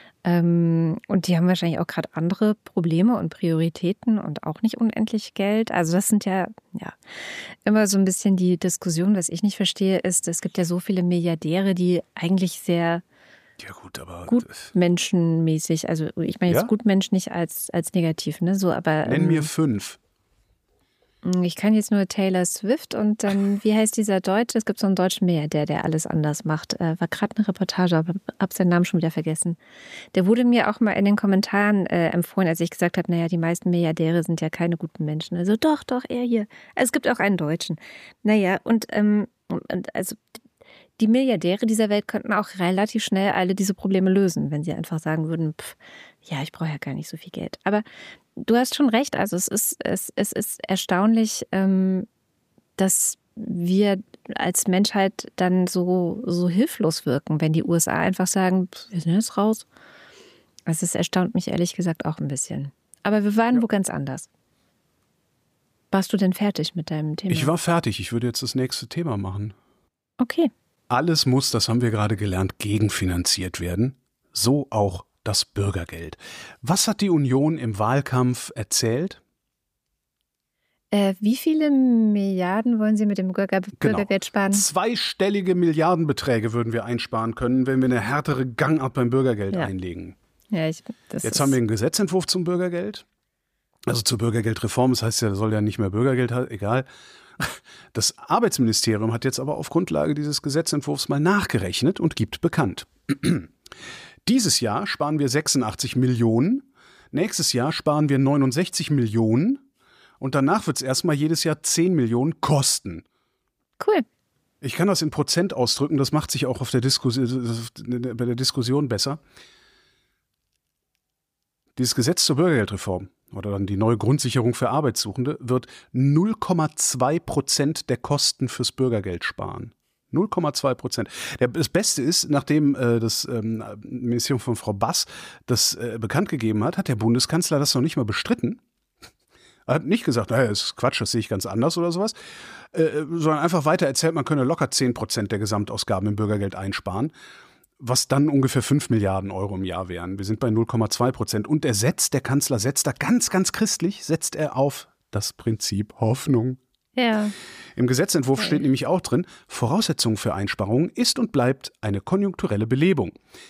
Und die haben wahrscheinlich auch gerade andere Probleme und Prioritäten und auch nicht unendlich Geld. Also das sind ja, ja immer so ein bisschen die Diskussion. Was ich nicht verstehe, ist, es gibt ja so viele Milliardäre, die eigentlich sehr ja gut, aber gutmenschenmäßig, also ich meine jetzt ja? Gutmensch nicht als, als negativ, ne? So, aber nenn ähm, mir fünf. Ich kann jetzt nur Taylor Swift und dann, wie heißt dieser Deutsche? Es gibt so einen deutschen Milliardär, der alles anders macht. Äh, war gerade eine Reportage, aber habe seinen Namen schon wieder vergessen. Der wurde mir auch mal in den Kommentaren äh, empfohlen, als ich gesagt habe, naja, die meisten Milliardäre sind ja keine guten Menschen. Also doch, doch, er hier. Also es gibt auch einen Deutschen. Naja, und, ähm, und also die Milliardäre dieser Welt könnten auch relativ schnell alle diese Probleme lösen, wenn sie einfach sagen würden, pff, ja, ich brauche ja gar nicht so viel Geld. Aber du hast schon recht, also es ist, es, es ist erstaunlich, ähm, dass wir als Menschheit dann so, so hilflos wirken, wenn die U S A einfach sagen, pff, wir sind jetzt raus. Also es erstaunt mich ehrlich gesagt auch ein bisschen. Aber wir waren ja. wo ganz anders. Warst du denn fertig mit deinem Thema? Ich war fertig, ich würde jetzt das nächste Thema machen. Okay. Alles muss, das haben wir gerade gelernt, gegenfinanziert werden. So auch das Bürgergeld. Was hat die Union im Wahlkampf erzählt? Äh, wie viele Milliarden wollen Sie mit dem Bürger Bürgergeld genau. sparen? Zweistellige Milliardenbeträge würden wir einsparen können, wenn wir eine härtere Gangart beim Bürgergeld ja. einlegen. Ja, ich, das Jetzt haben wir einen Gesetzentwurf zum Bürgergeld. Also zur Bürgergeldreform. Das heißt ja, soll ja nicht mehr Bürgergeld haben, egal. Das Arbeitsministerium hat jetzt aber auf Grundlage dieses Gesetzentwurfs mal nachgerechnet und gibt bekannt. Dieses Jahr sparen wir sechsundachtzig Millionen, nächstes Jahr sparen wir neunundsechzig Millionen und danach wird es erstmal jedes Jahr zehn Millionen kosten. Cool. Ich kann das in Prozent ausdrücken, das macht sich auch auf der Diskussion, bei der Diskussion besser. Dieses Gesetz zur Bürgergeldreform oder dann die neue Grundsicherung für Arbeitssuchende wird null Komma zwei Prozent der Kosten fürs Bürgergeld sparen. null Komma zwei Prozent. Das Beste ist, nachdem äh, das ähm, Ministerium von Frau Bass das äh, bekannt gegeben hat, hat der Bundeskanzler das noch nicht mal bestritten. Er hat nicht gesagt, naja, das ist Quatsch, das sehe ich ganz anders oder sowas, äh, sondern einfach weiter erzählt, man könne locker zehn Prozent der Gesamtausgaben im Bürgergeld einsparen, was dann ungefähr fünf Milliarden Euro im Jahr wären. Wir sind bei null Komma zwei Prozent. Und er setzt, der Kanzler setzt da ganz, ganz christlich, setzt er auf das Prinzip Hoffnung. Ja. Im Gesetzentwurf Okay. steht nämlich auch drin, Voraussetzung für Einsparungen ist und bleibt eine konjunkturelle Belebung.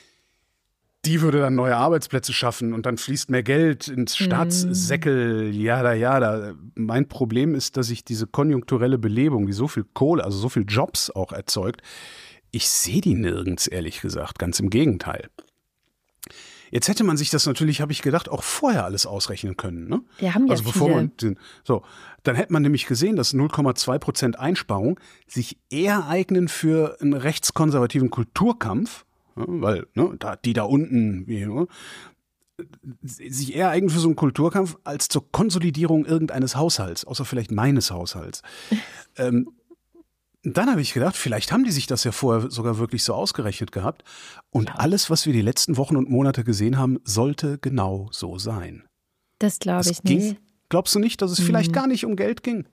Die würde dann neue Arbeitsplätze schaffen und dann fließt mehr Geld ins Staatssäckel, jada, jada. Mein Problem ist, dass ich diese konjunkturelle Belebung, die so viel Kohle, also so viel Jobs auch erzeugt, ich sehe die nirgends, ehrlich gesagt. Ganz im Gegenteil. Jetzt hätte man sich das natürlich, habe ich gedacht, auch vorher alles ausrechnen können. Ne? Wir haben ja also bevor viele. man den, so, dann hätte man nämlich gesehen, dass null Komma zwei Prozent Einsparung sich eher eignen für einen rechtskonservativen Kulturkampf, ja, weil ne, da, die da unten wie, ne, sich eher eignen für so einen Kulturkampf als zur Konsolidierung irgendeines Haushalts, außer vielleicht meines Haushalts. ähm, Dann habe ich gedacht, vielleicht haben die sich das ja vorher sogar wirklich so ausgerechnet gehabt. Und Ja. alles, was wir die letzten Wochen und Monate gesehen haben, sollte genau so sein. Das glaube Es ich ging, nicht. glaubst du nicht, dass es vielleicht gar nicht um Geld ging?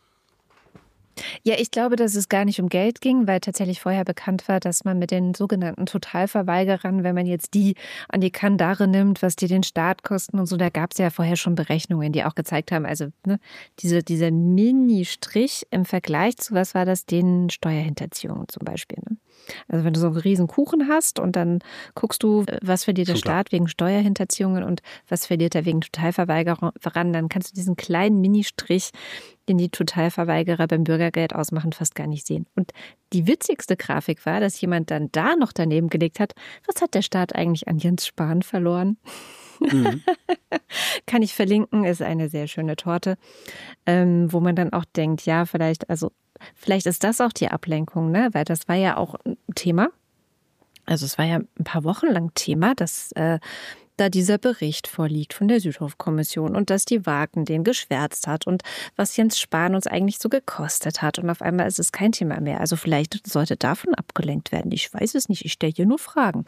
Ja, ich glaube, dass es gar nicht um Geld ging, weil tatsächlich vorher bekannt war, dass man mit den sogenannten Totalverweigerern, wenn man jetzt die an die Kandare nimmt, was die den Staat kosten und so, da gab es ja vorher schon Berechnungen, die auch gezeigt haben, also ne, diese, dieser Mini-Strich im Vergleich zu, was war das, den Steuerhinterziehungen zum Beispiel. Ne? Also wenn du so einen riesen Kuchen hast und dann guckst du, was verliert der Schon klar. Staat wegen Steuerhinterziehungen und was verliert er wegen Totalverweigerern, dann kannst du diesen kleinen Mini-Strich, den die Totalverweigerer beim Bürgergeld ausmachen, fast gar nicht sehen. Und die witzigste Grafik war, dass jemand dann da noch daneben gelegt hat, was hat der Staat eigentlich an Jens Spahn verloren? Mhm. Kann ich verlinken, ist eine sehr schöne Torte, ähm, wo man dann auch denkt, ja, vielleicht, also vielleicht ist das auch die Ablenkung, ne? Weil das war ja auch ein Thema. Also es war ja ein paar Wochen lang Thema, dass äh, da dieser Bericht vorliegt von der Südhof-Kommission und dass die Wagen den geschwärzt hat und was Jens Spahn uns eigentlich so gekostet hat. Und auf einmal ist es kein Thema mehr. Also vielleicht sollte davon abgelenkt werden. Ich weiß es nicht. Ich stelle hier nur Fragen.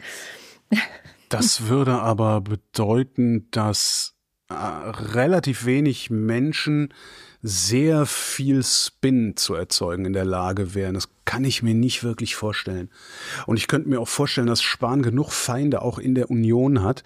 Das würde aber bedeuten, dass äh, relativ wenig Menschen sehr viel Spin zu erzeugen in der Lage wären. Das kann ich mir nicht wirklich vorstellen. Und ich könnte mir auch vorstellen, dass Spahn genug Feinde auch in der Union hat,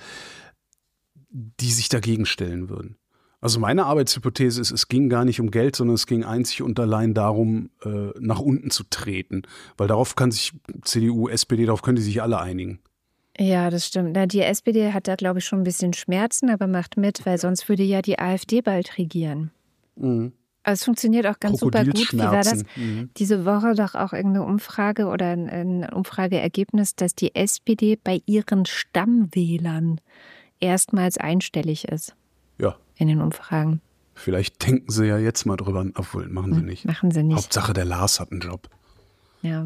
die sich dagegen stellen würden. Also meine Arbeitshypothese ist, es ging gar nicht um Geld, sondern es ging einzig und allein darum, äh, nach unten zu treten. Weil darauf kann sich C D U, S P D, darauf können die sich alle einigen. Ja, das stimmt. Na, die S P D hat da, glaube ich, schon ein bisschen Schmerzen, aber macht mit, weil sonst würde ja die AfD bald regieren. Mhm. Also es funktioniert auch ganz super gut. Wie war das? Krokodilsschmerzen. Mhm. Diese Woche doch auch irgendeine Umfrage oder ein, ein Umfrageergebnis, dass die S P D bei ihren Stammwählern erstmals einstellig ist Ja, in den Umfragen. vielleicht denken sie ja jetzt mal drüber, obwohl, machen sie nicht. Machen sie nicht. Hauptsache der Lars hat einen Job. Ja.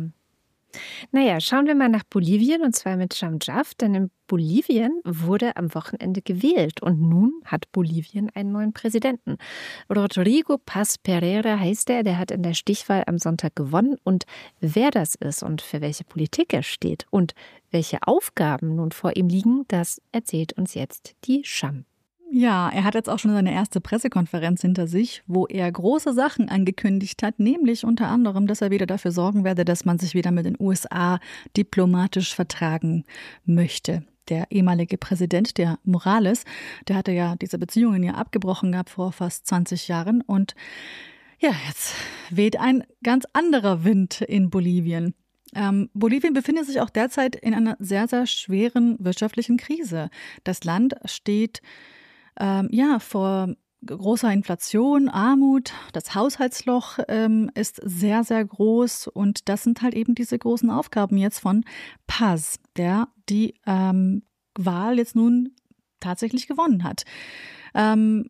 Naja, schauen wir mal nach Bolivien und zwar mit Jamjaf, denn in Bolivien wurde am Wochenende gewählt und nun hat Bolivien einen neuen Präsidenten. Rodrigo Paz Pereira heißt er, der hat in der Stichwahl am Sonntag gewonnen und wer das ist und für welche Politik er steht und welche Aufgaben nun vor ihm liegen, das erzählt uns jetzt die Scham. Ja, er hat jetzt auch schon seine erste Pressekonferenz hinter sich, wo er große Sachen angekündigt hat, nämlich unter anderem, dass er wieder dafür sorgen werde, dass man sich wieder mit den U S A diplomatisch vertragen möchte. Der ehemalige Präsident, der Morales, der hatte ja diese Beziehungen ja abgebrochen gehabt vor fast zwanzig Jahren und ja, jetzt weht ein ganz anderer Wind in Bolivien. Ähm, Bolivien befindet sich auch derzeit in einer sehr, sehr schweren wirtschaftlichen Krise. Das Land steht ähm, ja vor großer Inflation, Armut, das Haushaltsloch ähm, ist sehr, sehr groß und das sind halt eben diese großen Aufgaben jetzt von Paz, der die ähm, Wahl jetzt nun tatsächlich gewonnen hat. Ähm,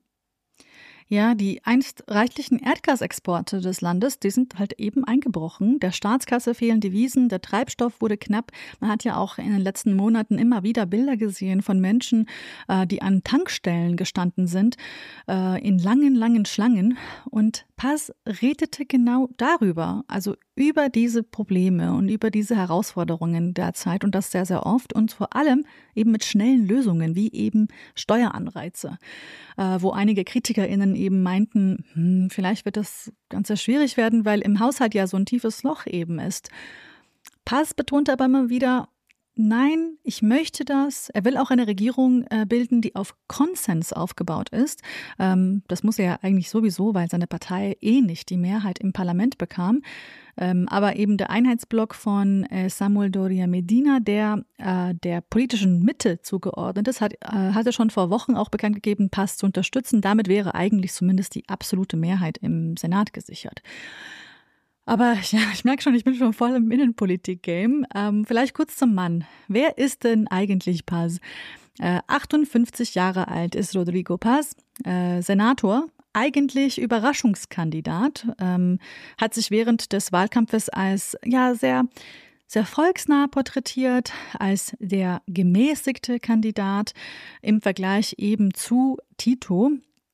Ja, die einst reichlichen Erdgasexporte des Landes, die sind halt eben eingebrochen. Der Staatskasse fehlen Devisen, der Treibstoff wurde knapp. Man hat ja auch in den letzten Monaten immer wieder Bilder gesehen von Menschen, die an Tankstellen gestanden sind, in langen, langen Schlangen. Und Paz redete genau darüber, also über diese Probleme und über diese Herausforderungen derzeit und das sehr, sehr oft und vor allem eben mit schnellen Lösungen, wie eben Steueranreize, wo einige KritikerInnen eben meinten, hm, vielleicht wird das ganz sehr schwierig werden, weil im Haushalt ja so ein tiefes Loch eben ist. Paz betonte aber immer wieder, nein, ich möchte das. Er will auch eine Regierung äh, bilden, die auf Konsens aufgebaut ist. Ähm, das muss er ja eigentlich sowieso, weil seine Partei eh nicht die Mehrheit im Parlament bekam. Ähm, aber eben der Einheitsblock von äh, Samuel Doria Medina, der äh, der politischen Mitte zugeordnet ist, hat, äh, hatte schon vor Wochen auch bekannt gegeben, Paz zu unterstützen. Damit wäre eigentlich zumindest die absolute Mehrheit im Senat gesichert. Aber ja, ich merke schon, ich bin schon voll im Innenpolitik-Game. Ähm, vielleicht kurz zum Mann. Wer ist denn eigentlich Paz? Äh, achtundfünfzig Jahre alt ist Rodrigo Paz, äh, Senator, eigentlich Überraschungskandidat, ähm, hat sich während des Wahlkampfes als ja sehr, sehr volksnah porträtiert, als der gemäßigte Kandidat im Vergleich eben zu Tito.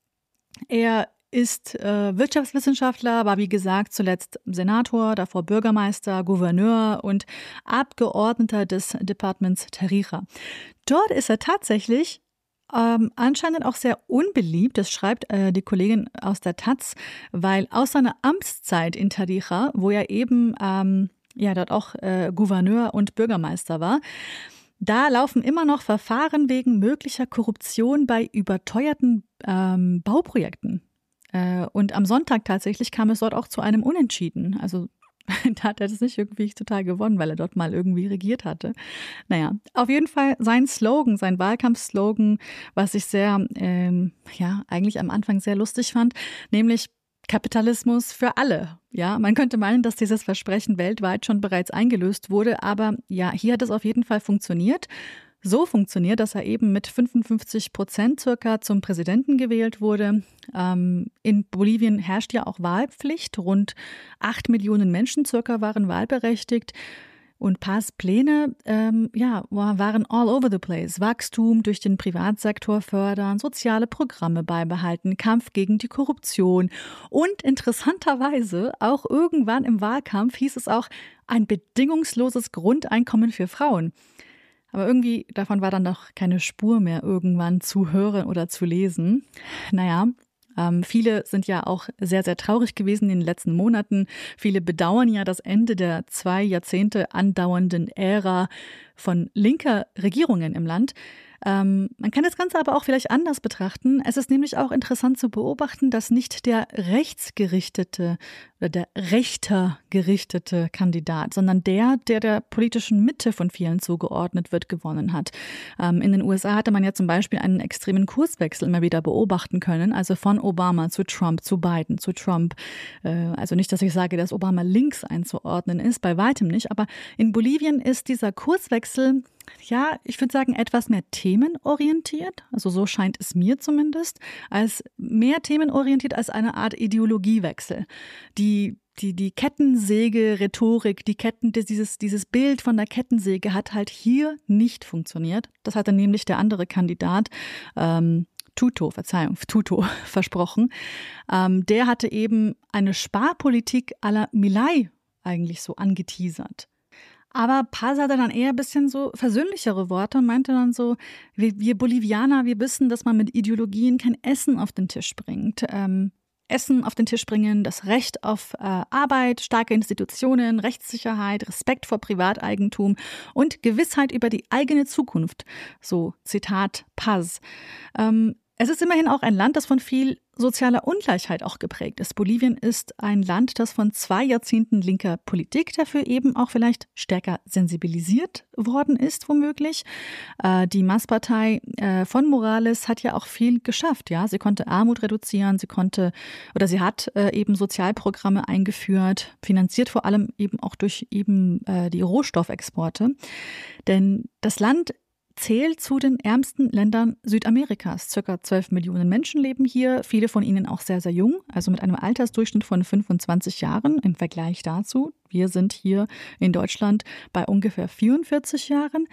Er ist äh, Wirtschaftswissenschaftler, war wie gesagt zuletzt Senator, davor Bürgermeister, Gouverneur und Abgeordneter des Departements Tarija. Dort ist er tatsächlich ähm, anscheinend auch sehr unbeliebt, das schreibt äh, die Kollegin aus der Taz, weil aus seiner Amtszeit in Tarija, wo er eben ähm, ja dort auch äh, Gouverneur und Bürgermeister war, da laufen immer noch Verfahren wegen möglicher Korruption bei überteuerten ähm, Bauprojekten. Und am Sonntag tatsächlich kam es dort auch zu einem Unentschieden. Also da hat er das nicht irgendwie total gewonnen, weil er dort mal irgendwie regiert hatte. Naja, auf jeden Fall sein Slogan, sein Wahlkampfslogan, was ich sehr, ähm, ja, eigentlich am Anfang sehr lustig fand, nämlich Kapitalismus für alle. Ja, man könnte meinen, dass dieses Versprechen weltweit schon bereits eingelöst wurde, aber ja, hier hat es auf jeden Fall funktioniert. So funktioniert, dass er eben mit fünfundfünfzig Prozent circa zum Präsidenten gewählt wurde. Ähm, in Bolivien herrscht ja auch Wahlpflicht. Rund acht Millionen Menschen circa waren wahlberechtigt. Und Paz Pläne ähm, ja, waren all over the place. Wachstum durch den Privatsektor fördern, soziale Programme beibehalten, Kampf gegen die Korruption. Und interessanterweise, auch irgendwann im Wahlkampf hieß es auch ein bedingungsloses Grundeinkommen für Frauen. Aber irgendwie davon war dann noch keine Spur mehr irgendwann zu hören oder zu lesen. Naja, ähm, viele sind ja auch sehr, sehr traurig gewesen in den letzten Monaten. Viele bedauern ja das Ende der zwei Jahrzehnte andauernden Ära von linker Regierungen im Land. Ähm, man kann das Ganze aber auch vielleicht anders betrachten. Es ist nämlich auch interessant zu beobachten, dass nicht der rechtsgerichtete oder der rechter gerichtete Kandidat, sondern der, der der politischen Mitte von vielen zugeordnet wird, gewonnen hat. Ähm, in den U S A hatte man ja zum Beispiel einen extremen Kurswechsel immer wieder beobachten können, also von Obama zu Trump, zu Biden, zu Trump. Äh, also nicht, dass ich sage, dass Obama links einzuordnen ist, bei weitem nicht, aber in Bolivien ist dieser Kurswechsel, ja, ich würde sagen, etwas mehr themenorientiert, also so scheint es mir zumindest, als mehr themenorientiert als eine Art Ideologiewechsel. Die, die, die Kettensäge-Rhetorik, die Ketten, dieses, dieses Bild von der Kettensäge hat halt hier nicht funktioniert. Das hatte nämlich der andere Kandidat, ähm, Tuto, Verzeihung, Tuto versprochen. Ähm, der hatte eben eine Sparpolitik à la Milei eigentlich so angeteasert. Aber Paz hatte dann eher ein bisschen so versöhnlichere Worte und meinte dann so, wir, wir Bolivianer, wir wissen, dass man mit Ideologien kein Essen auf den Tisch bringt. Ähm, Essen auf den Tisch bringen, das Recht auf äh, Arbeit, starke Institutionen, Rechtssicherheit, Respekt vor Privateigentum und Gewissheit über die eigene Zukunft. So, Zitat Paz. Ähm, Es ist immerhin auch ein Land, das von viel sozialer Ungleichheit auch geprägt ist. Bolivien ist ein Land, das von zwei Jahrzehnten linker Politik dafür eben auch vielleicht stärker sensibilisiert worden ist, womöglich. Äh, die M A S-Partei äh, von Morales hat ja auch viel geschafft. Ja, sie konnte Armut reduzieren, sie konnte oder sie hat äh, eben Sozialprogramme eingeführt, finanziert vor allem eben auch durch eben äh, die Rohstoffexporte. Denn das Land zählt zu den ärmsten Ländern Südamerikas. Circa zwölf Millionen Menschen leben hier, viele von ihnen auch sehr, sehr jung, also mit einem Altersdurchschnitt von fünfundzwanzig Jahren im Vergleich dazu. Wir sind hier in Deutschland bei ungefähr vierundvierzig Jahren.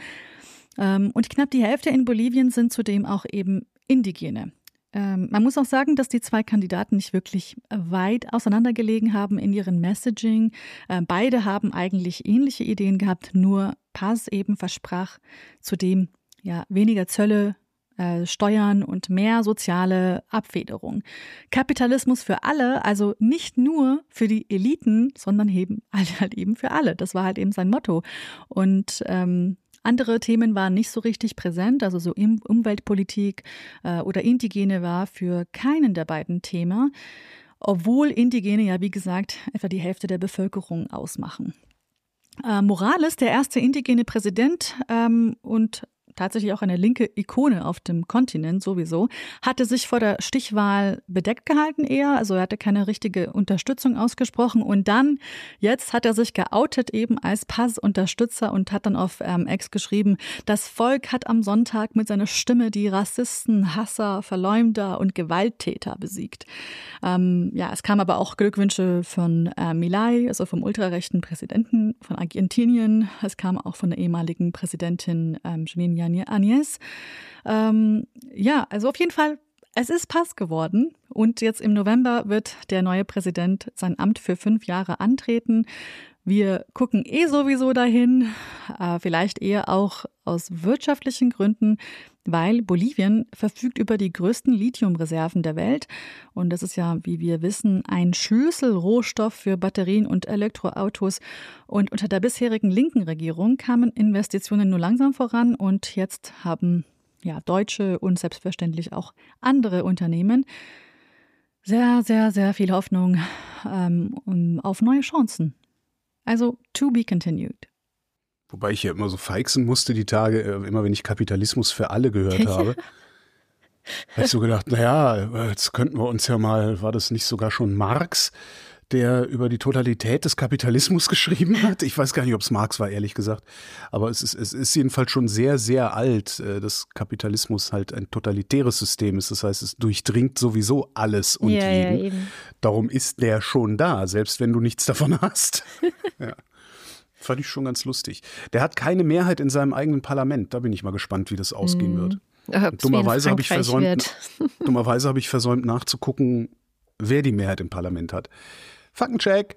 Und knapp die Hälfte in Bolivien sind zudem auch eben Indigene. Ähm, man muss auch sagen, dass die zwei Kandidaten nicht wirklich weit auseinandergelegen haben in ihrem Messaging. Äh, beide haben eigentlich ähnliche Ideen gehabt, nur Paz eben versprach zudem ja, weniger Zölle, äh, Steuern und mehr soziale Abfederung. Kapitalismus für alle, also nicht nur für die Eliten, sondern eben halt, halt eben für alle. Das war halt eben sein Motto. Und ähm, Andere Themen waren nicht so richtig präsent, also so Umweltpolitik äh, oder Indigene war für keinen der beiden Thema, obwohl Indigene ja, wie gesagt, etwa die Hälfte der Bevölkerung ausmachen. Äh, Morales, der erste indigene Präsident ähm, und tatsächlich auch eine linke Ikone auf dem Kontinent sowieso, hatte sich vor der Stichwahl bedeckt gehalten eher, also er hatte keine richtige Unterstützung ausgesprochen und dann, jetzt hat er sich geoutet eben als Paz-Unterstützer und hat dann auf ähm, X geschrieben, das Volk hat am Sonntag mit seiner Stimme die Rassisten, Hasser, Verleumder und Gewalttäter besiegt. Ähm, ja, es kamen aber auch Glückwünsche von äh, Milei, also vom ultrarechten Präsidenten von Argentinien, es kam auch von der ehemaligen Präsidentin ähm, Janine Áñez. Ähm, ja, also auf jeden Fall, es ist Paz geworden und jetzt im November wird der neue Präsident sein Amt für fünf Jahre antreten. Wir gucken eh sowieso dahin, äh, vielleicht eher auch aus wirtschaftlichen Gründen, weil Bolivien verfügt über die größten Lithiumreserven der Welt. Und das ist ja, wie wir wissen, ein Schlüsselrohstoff für Batterien und Elektroautos. Und unter der bisherigen linken Regierung kamen Investitionen nur langsam voran. Und jetzt haben ja deutsche und selbstverständlich auch andere Unternehmen sehr, sehr, sehr viel Hoffnung ähm, auf neue Chancen. Also to be continued. Wobei ich ja immer so feixen musste die Tage, immer wenn ich Kapitalismus für alle gehört habe. Habe ich so gedacht, naja, jetzt könnten wir uns ja mal, war das nicht sogar schon Marx, der über die Totalität des Kapitalismus geschrieben hat? Ich weiß gar nicht, ob es Marx war, ehrlich gesagt. Aber es ist, es ist jedenfalls schon sehr, sehr alt, dass Kapitalismus halt ein totalitäres System ist. Das heißt, es durchdringt sowieso alles und ja, jeden. Ja, eben. Darum ist der schon da, selbst wenn du nichts davon hast. Ja. Fand ich schon ganz lustig. Der hat keine Mehrheit in seinem eigenen Parlament. Da bin ich mal gespannt, wie das ausgehen wird. Ob dummerweise habe ich versäumt, wird. dummerweise habe ich versäumt nachzugucken, wer die Mehrheit im Parlament hat. Faktencheck.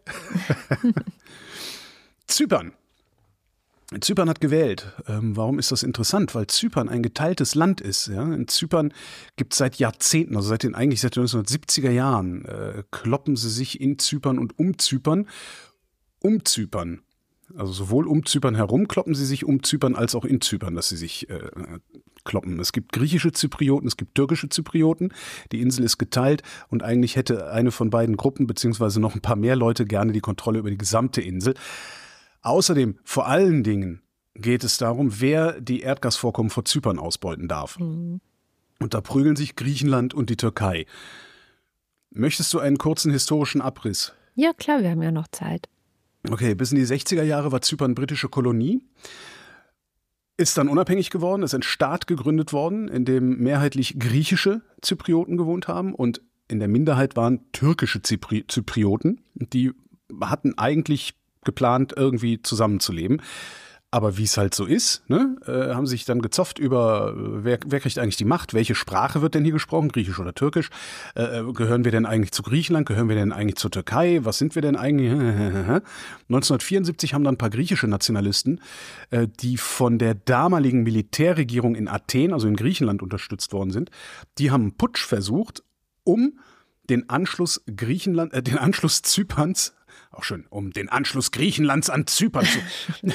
Zypern. Zypern hat gewählt. Ähm, warum ist das interessant? Weil Zypern ein geteiltes Land ist. Ja? In Zypern gibt es seit Jahrzehnten, also seit den eigentlich seit den neunzehnhundertsiebziger Jahren, äh, kloppen sie sich in Zypern und um Zypern, um Zypern. Also sowohl um Zypern herum kloppen sie sich um Zypern als auch in Zypern, dass sie sich äh, kloppen. Es gibt griechische Zyprioten, es gibt türkische Zyprioten. Die Insel ist geteilt und eigentlich hätte eine von beiden Gruppen beziehungsweise noch ein paar mehr Leute gerne die Kontrolle über die gesamte Insel. Außerdem, vor allen Dingen, geht es darum, wer die Erdgasvorkommen vor Zypern ausbeuten darf. Mhm. Und da prügeln sich Griechenland und die Türkei. Möchtest du einen kurzen historischen Abriss? Ja, klar, wir haben ja noch Zeit. Okay, bis in die sechziger Jahre war Zypern britische Kolonie, ist dann unabhängig geworden, ist ein Staat gegründet worden, in dem mehrheitlich griechische Zyprioten gewohnt haben und in der Minderheit waren türkische Zypri- Zyprioten. Die hatten eigentlich geplant, irgendwie zusammenzuleben. Aber wie es halt so ist, ne, äh, haben sich dann gezofft über, wer, wer kriegt eigentlich die Macht, welche Sprache wird denn hier gesprochen, griechisch oder türkisch, äh, gehören wir denn eigentlich zu Griechenland, gehören wir denn eigentlich zur Türkei, was sind wir denn eigentlich? neunzehnhundertvierundsiebzig haben dann ein paar griechische Nationalisten, äh, die von der damaligen Militärregierung in Athen, also in Griechenland, unterstützt worden sind, die haben einen Putsch versucht, um den Anschluss Griechenland, äh, den Anschluss Zyperns, auch schön, um den Anschluss Griechenlands an Zypern zu,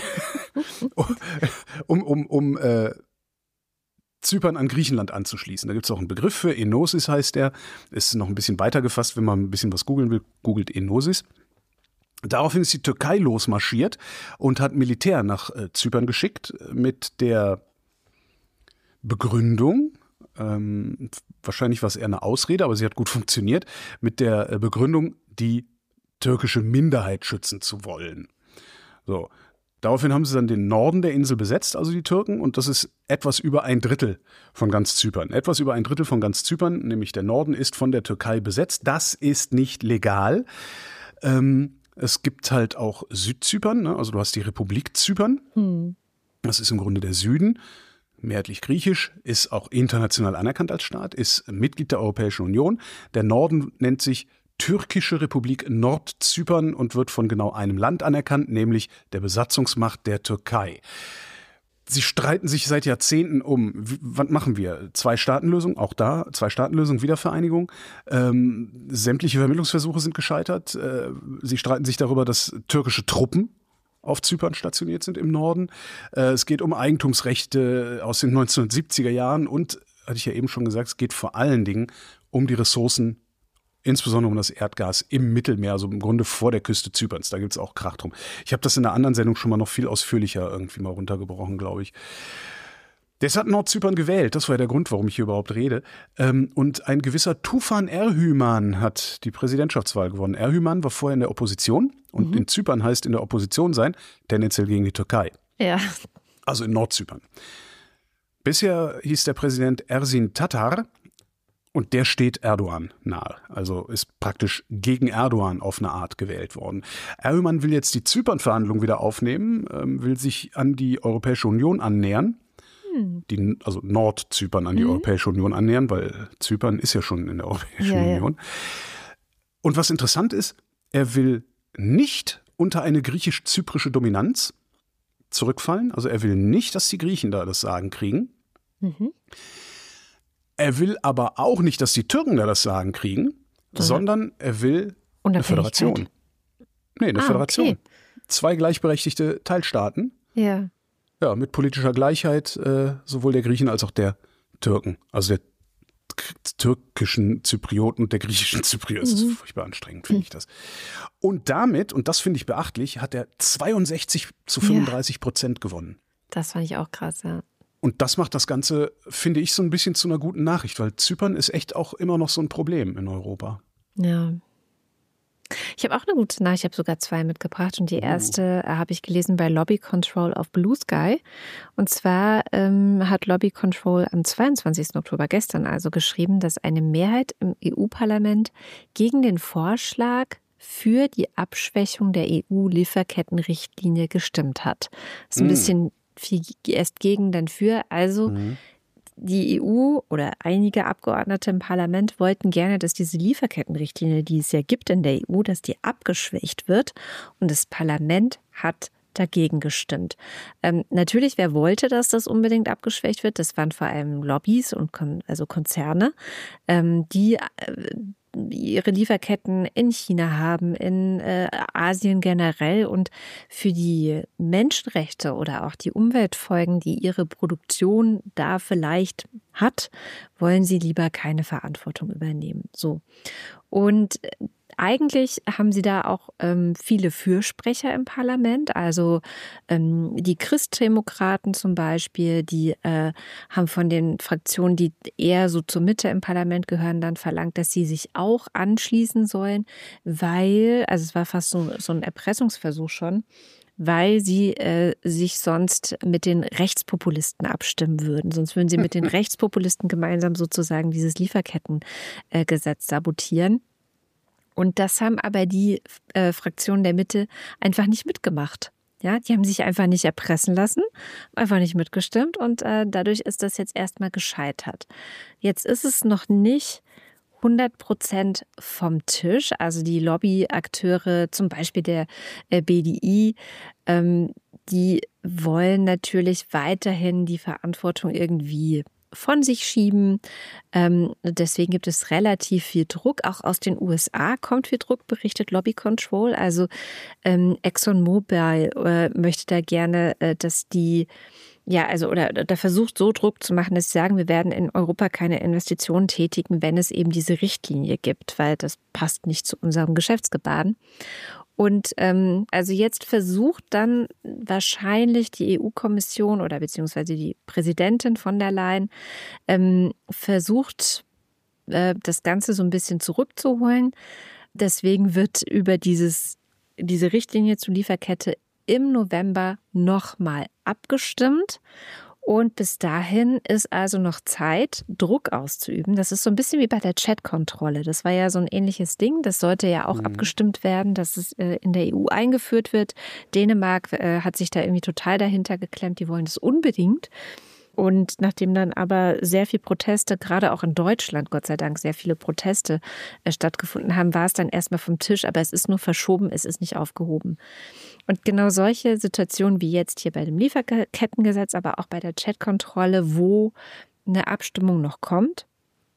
um, um, um äh, Zypern an Griechenland anzuschließen. Da gibt es auch einen Begriff für, Enosis heißt der, ist noch ein bisschen weiter gefasst, wenn man ein bisschen was googeln will, googelt Enosis. Daraufhin ist die Türkei losmarschiert und hat Militär nach äh, Zypern geschickt mit der Begründung, ähm, wahrscheinlich war es eher eine Ausrede, aber sie hat gut funktioniert, mit der äh, Begründung, die türkische Minderheit schützen zu wollen. So, daraufhin haben sie dann den Norden der Insel besetzt, also die Türken, und das ist etwas über ein Drittel von ganz Zypern. Etwas über ein Drittel von ganz Zypern, nämlich der Norden, ist von der Türkei besetzt. Das ist nicht legal. Ähm, es gibt halt auch Südzypern, ne? Also du hast die Republik Zypern. Hm. Das ist im Grunde der Süden. Mehrheitlich griechisch, ist auch international anerkannt als Staat, ist Mitglied der Europäischen Union. Der Norden nennt sich Türkische Republik Nordzypern und wird von genau einem Land anerkannt, nämlich der Besatzungsmacht der Türkei. Sie streiten sich seit Jahrzehnten um, wie, was machen wir? Zwei-Staaten-Lösung, auch da, Zwei-Staaten-Lösung, Wiedervereinigung. Ähm, sämtliche Vermittlungsversuche sind gescheitert. Äh, sie streiten sich darüber, dass türkische Truppen auf Zypern stationiert sind im Norden. Es geht um Eigentumsrechte aus den neunzehnhundertsiebziger Jahren und, hatte ich ja eben schon gesagt, es geht vor allen Dingen um die Ressourcen, insbesondere um das Erdgas im Mittelmeer, also im Grunde vor der Küste Zyperns. Da gibt es auch Krach drum. Ich habe das in einer anderen Sendung schon mal noch viel ausführlicher irgendwie mal runtergebrochen, glaube ich. Das hat Nordzypern gewählt, das war ja der Grund, warum ich hier überhaupt rede. Und ein gewisser Tufan Erhüman hat die Präsidentschaftswahl gewonnen. Erhüman war vorher in der Opposition und mhm. in Zypern heißt in der Opposition sein, tendenziell gegen die Türkei. Ja. Also in Nordzypern. Bisher hieß der Präsident Ersin Tatar und der steht Erdogan nahe. Also ist praktisch gegen Erdogan auf eine Art gewählt worden. Erhüman will jetzt die Zypern-Verhandlungen wieder aufnehmen, will sich an die Europäische Union annähern. Die, also Nordzypern an die mhm. Europäische Union annähern, weil Zypern ist ja schon in der Europäischen ja, Union. Ja. Und was interessant ist, er will nicht unter eine griechisch-zyprische Dominanz zurückfallen. Also er will nicht, dass die Griechen da das Sagen kriegen. Mhm. Er will aber auch nicht, dass die Türken da das Sagen kriegen, mhm. sondern er will eine Föderation. Nee, eine ah, Föderation. Okay. Zwei gleichberechtigte Teilstaaten. Ja. Ja, mit politischer Gleichheit äh, sowohl der Griechen als auch der Türken. Also der türkischen Zyprioten und der griechischen Zyprioten. Das ist mhm. furchtbar anstrengend, finde ich das. Und damit, und das finde ich beachtlich, hat er zweiundsechzig zu fünfunddreißig Prozent gewonnen. Das fand ich auch krass, ja. Und das macht das Ganze, finde ich, so ein bisschen zu einer guten Nachricht, weil Zypern ist echt auch immer noch so ein Problem in Europa. Ja. Ich habe auch eine gute Nachricht, ich habe sogar zwei mitgebracht und die erste oh. habe ich gelesen bei Lobby Control auf Blue Sky und zwar ähm, hat Lobby Control am zweiundzwanzigsten Oktober gestern also geschrieben, dass eine Mehrheit im E U-Parlament gegen den Vorschlag für die Abschwächung der E U-Lieferkettenrichtlinie gestimmt hat. Das ist ein mm. bisschen viel erst gegen, dann für, also mm. Die E U oder einige Abgeordnete im Parlament wollten gerne, dass diese Lieferkettenrichtlinie, die es ja gibt in der E U, dass die abgeschwächt wird. Und das Parlament hat dagegen gestimmt. Ähm, natürlich, wer wollte, dass das unbedingt abgeschwächt wird? Das waren vor allem Lobbys und Kon- also Konzerne, ähm, die äh, ihre Lieferketten in China haben, in äh, Asien generell und für die Menschenrechte oder auch die Umweltfolgen, die ihre Produktion da vielleicht hat, wollen sie lieber keine Verantwortung übernehmen. So. Und eigentlich haben sie da auch ähm, viele Fürsprecher im Parlament, also ähm, die Christdemokraten zum Beispiel, die äh, haben von den Fraktionen, die eher so zur Mitte im Parlament gehören, dann verlangt, dass sie sich auch anschließen sollen, weil, also es war fast so, so ein Erpressungsversuch schon, weil sie äh, sich sonst mit den Rechtspopulisten abstimmen würden. Sonst würden sie mit den Rechtspopulisten gemeinsam sozusagen dieses Lieferkettengesetz sabotieren. Und das haben aber die äh, Fraktionen der Mitte einfach nicht mitgemacht. Ja, die haben sich einfach nicht erpressen lassen, einfach nicht mitgestimmt und äh, dadurch ist das jetzt erstmal gescheitert. Jetzt ist es noch nicht hundert Prozent vom Tisch, also die Lobbyakteure, zum Beispiel der äh, B D I, ähm, die wollen natürlich weiterhin die Verantwortung irgendwie von sich schieben. Ähm, deswegen gibt es relativ viel Druck. Auch aus den U S A kommt viel Druck, berichtet Lobby Control. Also ähm, ExxonMobil äh, möchte da gerne, äh, dass die, ja, also oder da versucht so Druck zu machen, dass sie sagen, wir werden in Europa keine Investitionen tätigen, wenn es eben diese Richtlinie gibt, weil das passt nicht zu unserem Geschäftsgebaren. Und ähm, also jetzt versucht dann wahrscheinlich die E U-Kommission oder beziehungsweise die Präsidentin von der Leyen ähm, versucht, äh, das Ganze so ein bisschen zurückzuholen. Deswegen wird über dieses, diese Richtlinie zur Lieferkette im November nochmal abgestimmt. Und bis dahin ist also noch Zeit, Druck auszuüben. Das ist so ein bisschen wie bei der Chat-Kontrolle. Das war ja so ein ähnliches Ding. Das sollte ja auch mhm. abgestimmt werden, dass es in der E U eingeführt wird. Dänemark hat sich da irgendwie total dahinter geklemmt. Die wollen das unbedingt. Und nachdem dann aber sehr viele Proteste, gerade auch in Deutschland, Gott sei Dank, sehr viele Proteste stattgefunden haben, war es dann erstmal vom Tisch. Aber es ist nur verschoben, es ist nicht aufgehoben. Und genau solche Situationen wie jetzt hier bei dem Lieferkettengesetz, aber auch bei der Chat-Kontrolle, wo eine Abstimmung noch kommt,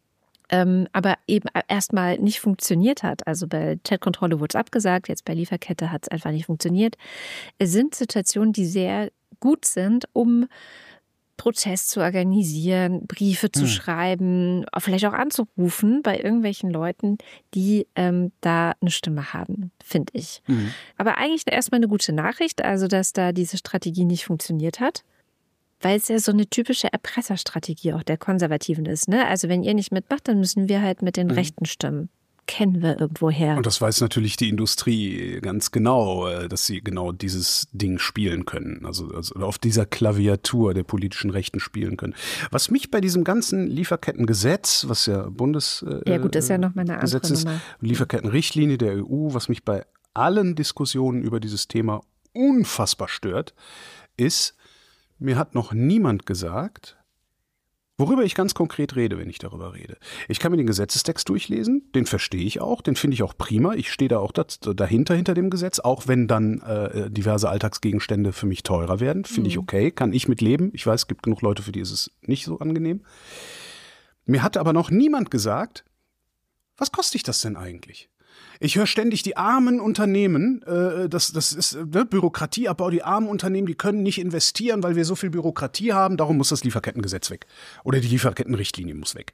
ähm, aber eben erstmal nicht funktioniert hat. Also bei Chatkontrolle wurde es abgesagt, jetzt bei Lieferkette hat es einfach nicht funktioniert. Es sind Situationen, die sehr gut sind, um Protest zu organisieren, Briefe zu hm. schreiben, vielleicht auch anzurufen bei irgendwelchen Leuten, die ähm, da eine Stimme haben, finde ich. Hm. Aber eigentlich erstmal eine gute Nachricht, also dass da diese Strategie nicht funktioniert hat, weil es ja so eine typische Erpresserstrategie auch der Konservativen ist. Ne? Also wenn ihr nicht mitmacht, dann müssen wir halt mit den hm. Rechten stimmen. Kennen wir irgendwoher. Und das weiß natürlich die Industrie ganz genau, dass sie genau dieses Ding spielen können. Also, also auf dieser Klaviatur der politischen Rechten spielen können. Was mich bei diesem ganzen Lieferkettengesetz, was ja Bundes ja gut, ist ja noch mal eine andere Gesetz ist, Nummer. Lieferkettenrichtlinie der E U, was mich bei allen Diskussionen über dieses Thema unfassbar stört, ist, mir hat noch niemand gesagt, worüber ich ganz konkret rede, wenn ich darüber rede. Ich kann mir den Gesetzestext durchlesen, den verstehe ich auch, den finde ich auch prima. Ich stehe da auch dahinter, hinter dem Gesetz, auch wenn dann äh, diverse Alltagsgegenstände für mich teurer werden. Finde mhm. ich okay, kann ich mit leben. Ich weiß, es gibt genug Leute, für die ist es nicht so angenehm. Mir hat aber noch niemand gesagt, was kostet dich das denn eigentlich? Ich höre ständig, die armen Unternehmen, äh, das, das ist ne, Bürokratieabbau, die armen Unternehmen, die können nicht investieren, weil wir so viel Bürokratie haben, darum muss das Lieferkettengesetz weg. Oder die Lieferkettenrichtlinie muss weg.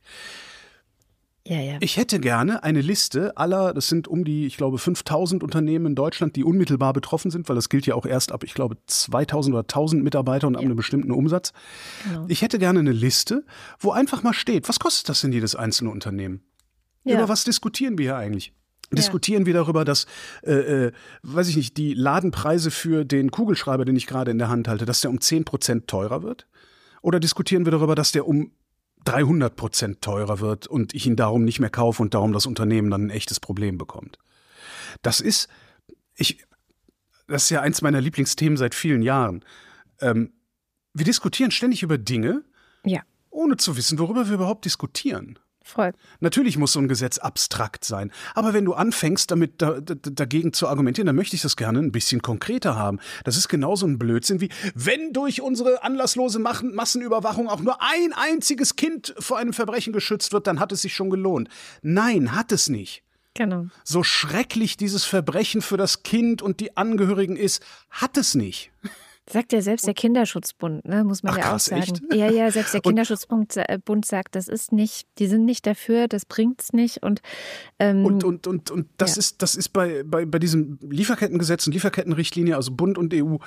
Ja, ja. Ich hätte gerne eine Liste aller, das sind um die, ich glaube, fünftausend Unternehmen in Deutschland, die unmittelbar betroffen sind, weil das gilt ja auch erst ab, ich glaube, zweitausend oder tausend Mitarbeiter und ab ja. einem bestimmten Umsatz. Genau. Ich hätte gerne eine Liste, wo einfach mal steht, was kostet das denn jedes einzelne Unternehmen? Ja. Über was diskutieren wir hier eigentlich? Diskutieren ja. wir darüber, dass, äh, äh, weiß ich nicht, die Ladenpreise für den Kugelschreiber, den ich gerade in der Hand halte, dass der um zehn Prozent teurer wird? Oder diskutieren wir darüber, dass der um dreihundert Prozent teurer wird und ich ihn darum nicht mehr kaufe und darum das Unternehmen dann ein echtes Problem bekommt? Das ist, ich, das ist ja eins meiner Lieblingsthemen seit vielen Jahren. Ähm, wir diskutieren ständig über Dinge, ja. ohne zu wissen, worüber wir überhaupt diskutieren. Voll. Natürlich muss so ein Gesetz abstrakt sein, aber wenn du anfängst, damit da, da, dagegen zu argumentieren, dann möchte ich das gerne ein bisschen konkreter haben. Das ist genauso ein Blödsinn wie, wenn durch unsere anlasslose Massenüberwachung auch nur ein einziges Kind vor einem Verbrechen geschützt wird, dann hat es sich schon gelohnt. Nein, hat es nicht. Genau. So schrecklich dieses Verbrechen für das Kind und die Angehörigen ist, hat es nicht. Sagt ja selbst der Kinderschutzbund, ne, muss man Ach, ja auch krass, sagen. Echt? Ja, ja, selbst der Kinderschutzbund sagt, das ist nicht, die sind nicht dafür, das bringt's nicht. Und, ähm, und, und, und, und das ja. ist, das ist bei, bei, bei diesem Lieferkettengesetz und Lieferkettenrichtlinie, also Bund und E U,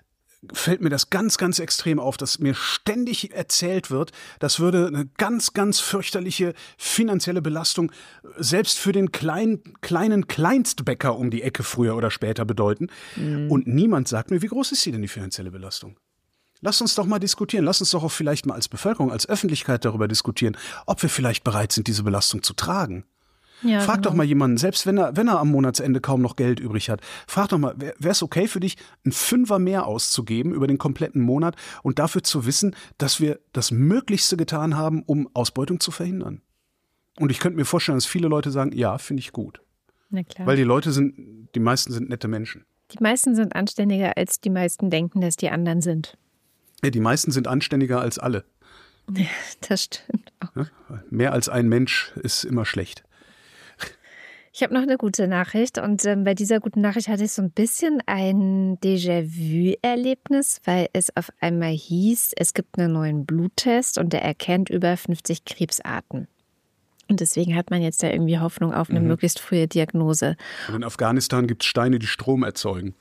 fällt mir das ganz, ganz extrem auf, dass mir ständig erzählt wird, das würde eine ganz, ganz fürchterliche finanzielle Belastung selbst für den kleinen, kleinen Kleinstbäcker um die Ecke früher oder später bedeuten. Mhm. Und niemand sagt mir, wie groß ist sie denn, die finanzielle Belastung? Lass uns doch mal diskutieren. Lass uns doch auch vielleicht mal als Bevölkerung, als Öffentlichkeit darüber diskutieren, ob wir vielleicht bereit sind, diese Belastung zu tragen. Ja, frag genau. doch mal jemanden, selbst wenn er, wenn er am Monatsende kaum noch Geld übrig hat, frag doch mal, wäre es okay für dich, einen Fünfer mehr auszugeben über den kompletten Monat und dafür zu wissen, dass wir das Möglichste getan haben, um Ausbeutung zu verhindern? Und ich könnte mir vorstellen, dass viele Leute sagen, ja, finde ich gut. Na klar. Weil die Leute sind, die meisten sind nette Menschen. Die meisten sind anständiger, als die meisten denken, dass die anderen sind. Ja, die meisten sind anständiger als alle. Ja, das stimmt auch. Ja, mehr als ein Mensch ist immer schlecht. Ich habe noch eine gute Nachricht und ähm, bei dieser guten Nachricht hatte ich so ein bisschen ein Déjà-vu-Erlebnis, weil es auf einmal hieß, es gibt einen neuen Bluttest und der erkennt über fünfzig Krebsarten. Und deswegen hat man jetzt da irgendwie Hoffnung auf eine mhm. möglichst frühe Diagnose. Und in Afghanistan gibt es Steine, die Strom erzeugen.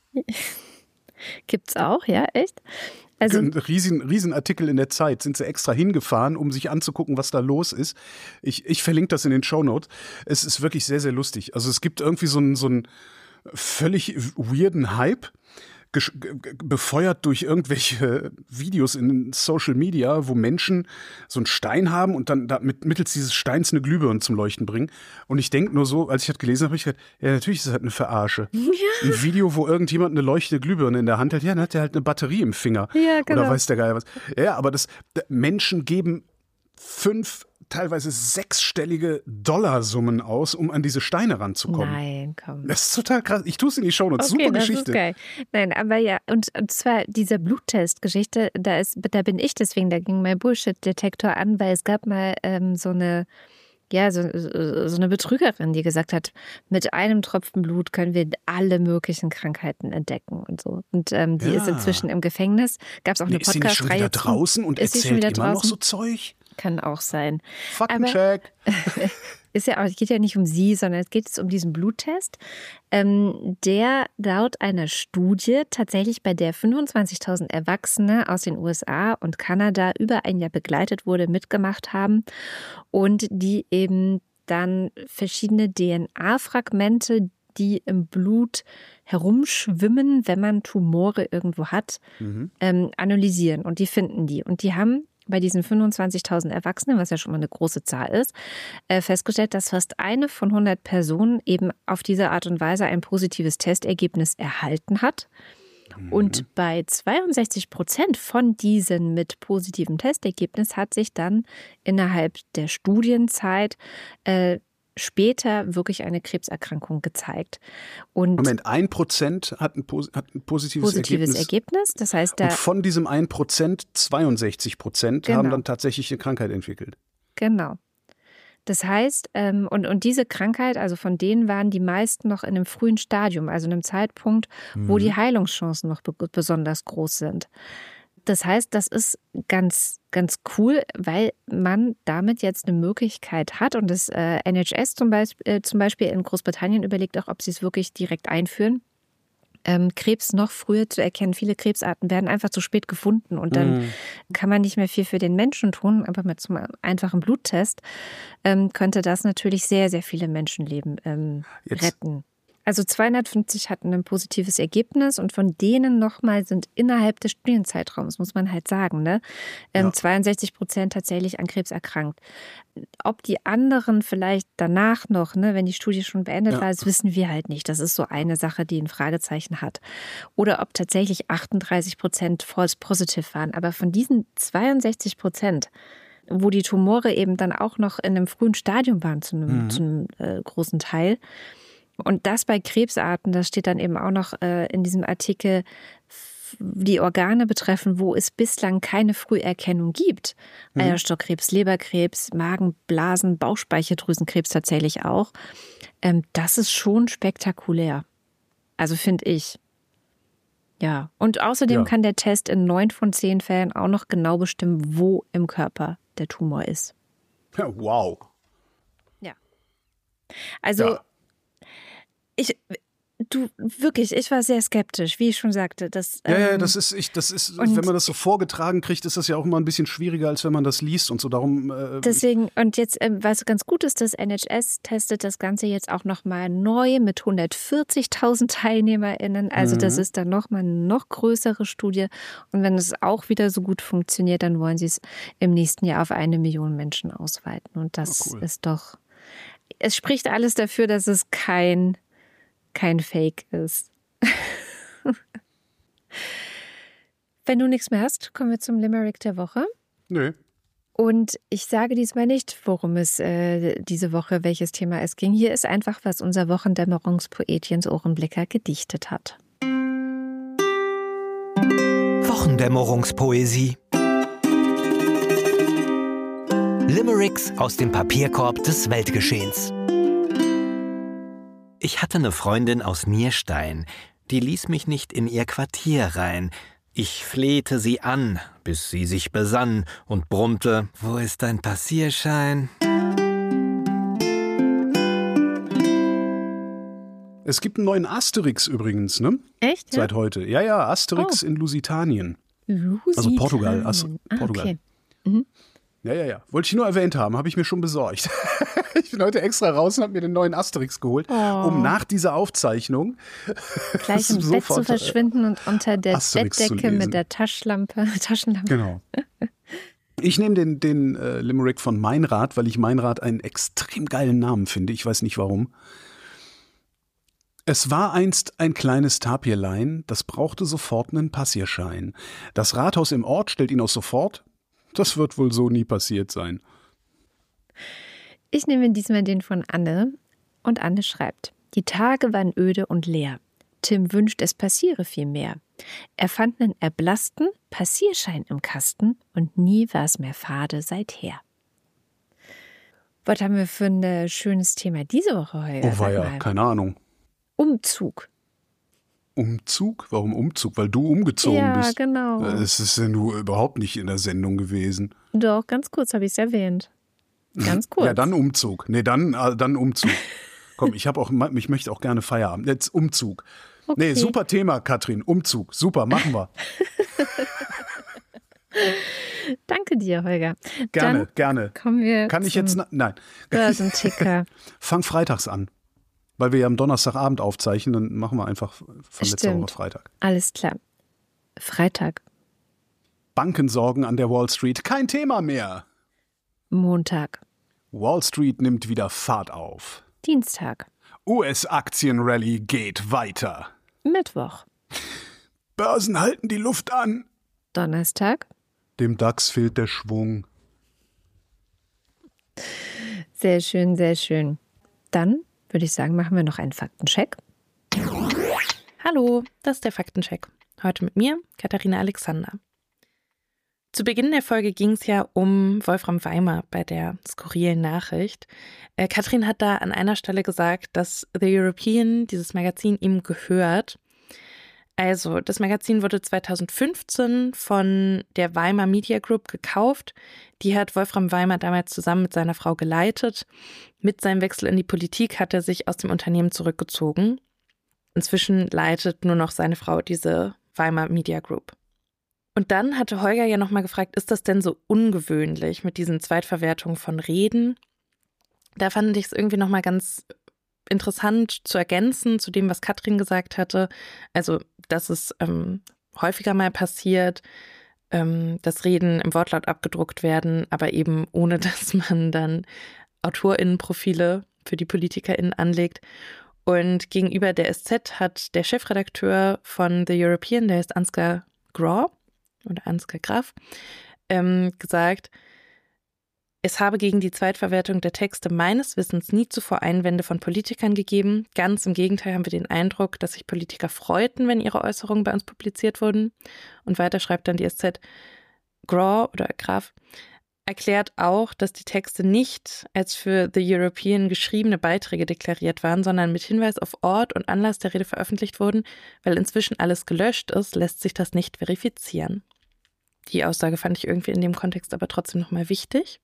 Gibt's auch, ja, echt? Also ein riesen, riesen Artikel in der Zeit, sind sie extra hingefahren, um sich anzugucken, was da los ist. Ich, ich verlinke das in den Shownotes. Es ist wirklich sehr, sehr lustig. Also es gibt irgendwie so einen, so einen völlig weirden Hype, befeuert durch irgendwelche Videos in Social Media, wo Menschen so einen Stein haben und dann da mit, mittels dieses Steins eine Glühbirne zum Leuchten bringen. Und ich denke nur so, als ich das gelesen habe, habe ich gedacht, ja, natürlich ist das halt eine Verarsche. Ja. Ein Video, wo irgendjemand eine leuchtende Glühbirne in der Hand hält, ja, dann hat der halt eine Batterie im Finger. Ja, genau. Oder weiß der Geil was. Ja, aber das, Menschen geben fünf, teilweise sechsstellige Dollarsummen aus, um an diese Steine ranzukommen. Nein, komm. Das ist total krass. Ich tue es in die Shownotes. Okay, Super das Geschichte. Ist geil. Nein, aber ja, und, und zwar diese Bluttest-Geschichte, da ist, da bin ich deswegen, da ging mein Bullshit-Detektor an, weil es gab mal ähm, so eine Ja, so, so eine Betrügerin, die gesagt hat, mit einem Tropfen Blut können wir alle möglichen Krankheiten entdecken und so. Und ähm, die Ja. ist inzwischen im Gefängnis. Gab es auch eine Nee, ist sie nicht schon Podcast-Reihe wieder draußen und Ist sie schon erzählt wieder immer noch draußen? so Zeug? Kann auch sein. Faktencheck. Ist ja auch, es geht ja nicht um sie, sondern es geht jetzt um diesen Bluttest, ähm, der laut einer Studie tatsächlich, bei der fünfundzwanzigtausend Erwachsene aus den U S A und Kanada über ein Jahr begleitet wurde, mitgemacht haben und die eben dann verschiedene D N A-Fragmente, die im Blut herumschwimmen, wenn man Tumore irgendwo hat, Mhm. ähm, analysieren. Und die finden die. Und die haben bei diesen fünfundzwanzigtausend Erwachsenen, was ja schon mal eine große Zahl ist, äh, festgestellt, dass fast eine von hundert Personen eben auf diese Art und Weise ein positives Testergebnis erhalten hat. Mhm. Und bei zweiundsechzig Prozent von diesen mit positivem Testergebnis hat sich dann innerhalb der Studienzeit äh, später wirklich eine Krebserkrankung gezeigt. Und Moment, ein Prozent hat ein, pos- hat ein positives, positives Ergebnis. Ergebnis, das heißt, da Und von diesem ein Prozent, zweiundsechzig Prozent Genau. haben dann tatsächlich eine Krankheit entwickelt. Genau. Das heißt, ähm, und, und diese Krankheit, also von denen waren die meisten noch in einem frühen Stadium, also in einem Zeitpunkt, wo Mhm. die Heilungschancen noch be besonders groß sind. Das heißt, das ist ganz, ganz cool, weil man damit jetzt eine Möglichkeit hat und das äh, N H S zum Beispiel, äh, zum Beispiel in Großbritannien überlegt auch, ob sie es wirklich direkt einführen. Ähm, Krebs noch früher zu erkennen. Viele Krebsarten werden einfach zu spät gefunden und dann Mhm. kann man nicht mehr viel für den Menschen tun, aber mit so einem einfachen Bluttest ähm, könnte das natürlich sehr, sehr viele Menschenleben ähm, Jetzt- retten. Also zweihundertfünfzig hatten ein positives Ergebnis und von denen nochmal sind innerhalb des Studienzeitraums, muss man halt sagen, ne, ähm, Ja. zweiundsechzig Prozent tatsächlich an Krebs erkrankt. Ob die anderen vielleicht danach noch, ne, wenn die Studie schon beendet Ja. war, das wissen wir halt nicht. Das ist so eine Sache, die ein Fragezeichen hat. Oder ob tatsächlich achtunddreißig Prozent false positive waren. Aber von diesen zweiundsechzig Prozent, wo die Tumore eben dann auch noch in einem frühen Stadium waren, zu einem, Mhm. zu einem äh, großen Teil. Und das bei Krebsarten, das steht dann eben auch noch äh, in diesem Artikel, f- die Organe betreffen, wo es bislang keine Früherkennung gibt. Mhm. Eierstockkrebs, Leberkrebs, Magen-, Blasen-, Bauchspeicheldrüsenkrebs tatsächlich auch. Ähm, das ist schon spektakulär. Also finde ich. Ja. Und außerdem Ja. kann der Test in neun von zehn Fällen auch noch genau bestimmen, wo im Körper der Tumor ist. Ja, wow. Also Ja. ich, du, wirklich, ich war sehr skeptisch, wie ich schon sagte. Dass, Ja, ja, ähm, das ist, ich, das ist, und- wenn man das so vorgetragen kriegt, ist das ja auch immer ein bisschen schwieriger, als wenn man das liest und so. Darum. Äh, Deswegen, und jetzt, ähm, was ganz gut ist, das N H S testet das Ganze jetzt auch nochmal neu mit hundertvierzigtausend TeilnehmerInnen. Also das Mhm. ist dann nochmal eine noch größere Studie. Und wenn es auch wieder so gut funktioniert, dann wollen sie es im nächsten Jahr auf eine Million Menschen ausweiten. Und das Ah, cool. ist doch, es spricht alles dafür, dass es kein, kein Fake ist. Wenn du nichts mehr hast, kommen wir zum Limerick der Woche. Nö. Und ich sage diesmal nicht, worum es äh, diese Woche, welches Thema es ging. Hier ist einfach, was unser Wochendämmerungspoet Jens Ohrenblicker gedichtet hat. Wochendämmerungspoesie. Limericks aus dem Papierkorb des Weltgeschehens. Ich hatte eine Freundin aus Nierstein, die ließ mich nicht in ihr Quartier rein. Ich flehte sie an, bis sie sich besann und brummte, wo ist dein Passierschein? Es gibt einen neuen Asterix übrigens, ne? Echt? Seit heute. Ja, ja, Asterix Oh. in Lusitanien. Lusitanien. Also Portugal, As- Ah, Portugal. okay. Ja, ja, ja. Wollte ich nur erwähnt haben, habe ich mir schon besorgt. Ich bin heute extra raus und habe mir den neuen Asterix geholt, Oh. um nach dieser Aufzeichnung Gleich im Bett zu sofort, äh, verschwinden und unter der Asterix zu Bettdecke lesen. mit der Taschenlampe. Taschenlampe. Genau. Ich nehme den, den äh, Limerick von Meinrad, weil ich Meinrad einen extrem geilen Namen finde. Ich weiß nicht warum. Es war einst ein kleines Tapirlein, das brauchte sofort einen Passierschein. Das Rathaus im Ort stellt ihn aus sofort. Das wird wohl so nie passiert sein. Ich nehme diesmal den von Anne. Und Anne schreibt: Die Tage waren öde und leer. Tim wünscht, es passiere viel mehr. Er fand einen erblassten Passierschein im Kasten und nie war es mehr fade seither. Was haben wir für ein schönes Thema diese Woche, Holger? Oh, war ja, keine Ahnung. Umzug. Umzug? Warum Umzug? Weil du umgezogen ja, bist. Ja, genau. Das ist ja nur überhaupt nicht in der Sendung gewesen. Doch, ganz kurz habe ich es erwähnt. Ganz kurz. Ja, dann Umzug. Nee, dann, dann Umzug. Komm, ich habe auch, ich möchte auch gerne Feierabend. Jetzt Umzug. Okay. Nee, super Thema, Katrin. Umzug. Super, machen wir. Danke dir, Holger. Gerne, Dann gerne. Kommen wir Kann ich jetzt, nein. Börsenticker. Fang freitags an. Weil wir ja am Donnerstagabend aufzeichnen, dann machen wir einfach von letzter Woche Freitag. Alles klar. Freitag. Bankensorgen an der Wall Street, kein Thema mehr. Montag. Wall Street nimmt wieder Fahrt auf. Dienstag. U S-Aktienrallye geht weiter. Mittwoch. Börsen halten die Luft an. Donnerstag. Dem DAX fehlt der Schwung. Sehr schön, sehr schön. Dann würde ich sagen, machen wir noch einen Faktencheck. Hallo, das ist der Faktencheck. Heute mit mir, Katharina Alexander. Zu Beginn der Folge ging es ja um Wolfram Weimar bei der skurrilen Nachricht. Äh, Katrin hat da an einer Stelle gesagt, dass The European, dieses Magazin, ihm gehört. Also, das Magazin wurde zweitausendfünfzehn von der Weimar Media Group gekauft. Die hat Wolfram Weimar damals zusammen mit seiner Frau geleitet. Mit seinem Wechsel in die Politik hat er sich aus dem Unternehmen zurückgezogen. Inzwischen leitet nur noch seine Frau diese Weimar Media Group. Und dann hatte Holger ja nochmal gefragt, ist das denn so ungewöhnlich mit diesen Zweitverwertungen von Reden? Da fand ich es irgendwie nochmal ganz interessant zu ergänzen zu dem, was Katrin gesagt hatte. Also, dass es ähm, häufiger mal passiert, ähm, dass Reden im Wortlaut abgedruckt werden, aber eben ohne, dass man dann AutorInnenprofile für die PolitikerInnen anlegt. Und gegenüber der S Z hat der Chefredakteur von The European, der heißt Ansgar Graw oder Ansgar Graf, ähm, gesagt, es habe gegen die Zweitverwertung der Texte meines Wissens nie zuvor Einwände von Politikern gegeben. Ganz im Gegenteil haben wir den Eindruck, dass sich Politiker freuten, wenn ihre Äußerungen bei uns publiziert wurden. Und weiter schreibt dann die S Z, Graw oder Graf erklärt auch, dass die Texte nicht als für The European geschriebene Beiträge deklariert waren, sondern mit Hinweis auf Ort und Anlass der Rede veröffentlicht wurden. Weil inzwischen alles gelöscht ist, lässt sich das nicht verifizieren. Die Aussage fand ich irgendwie in dem Kontext aber trotzdem nochmal wichtig.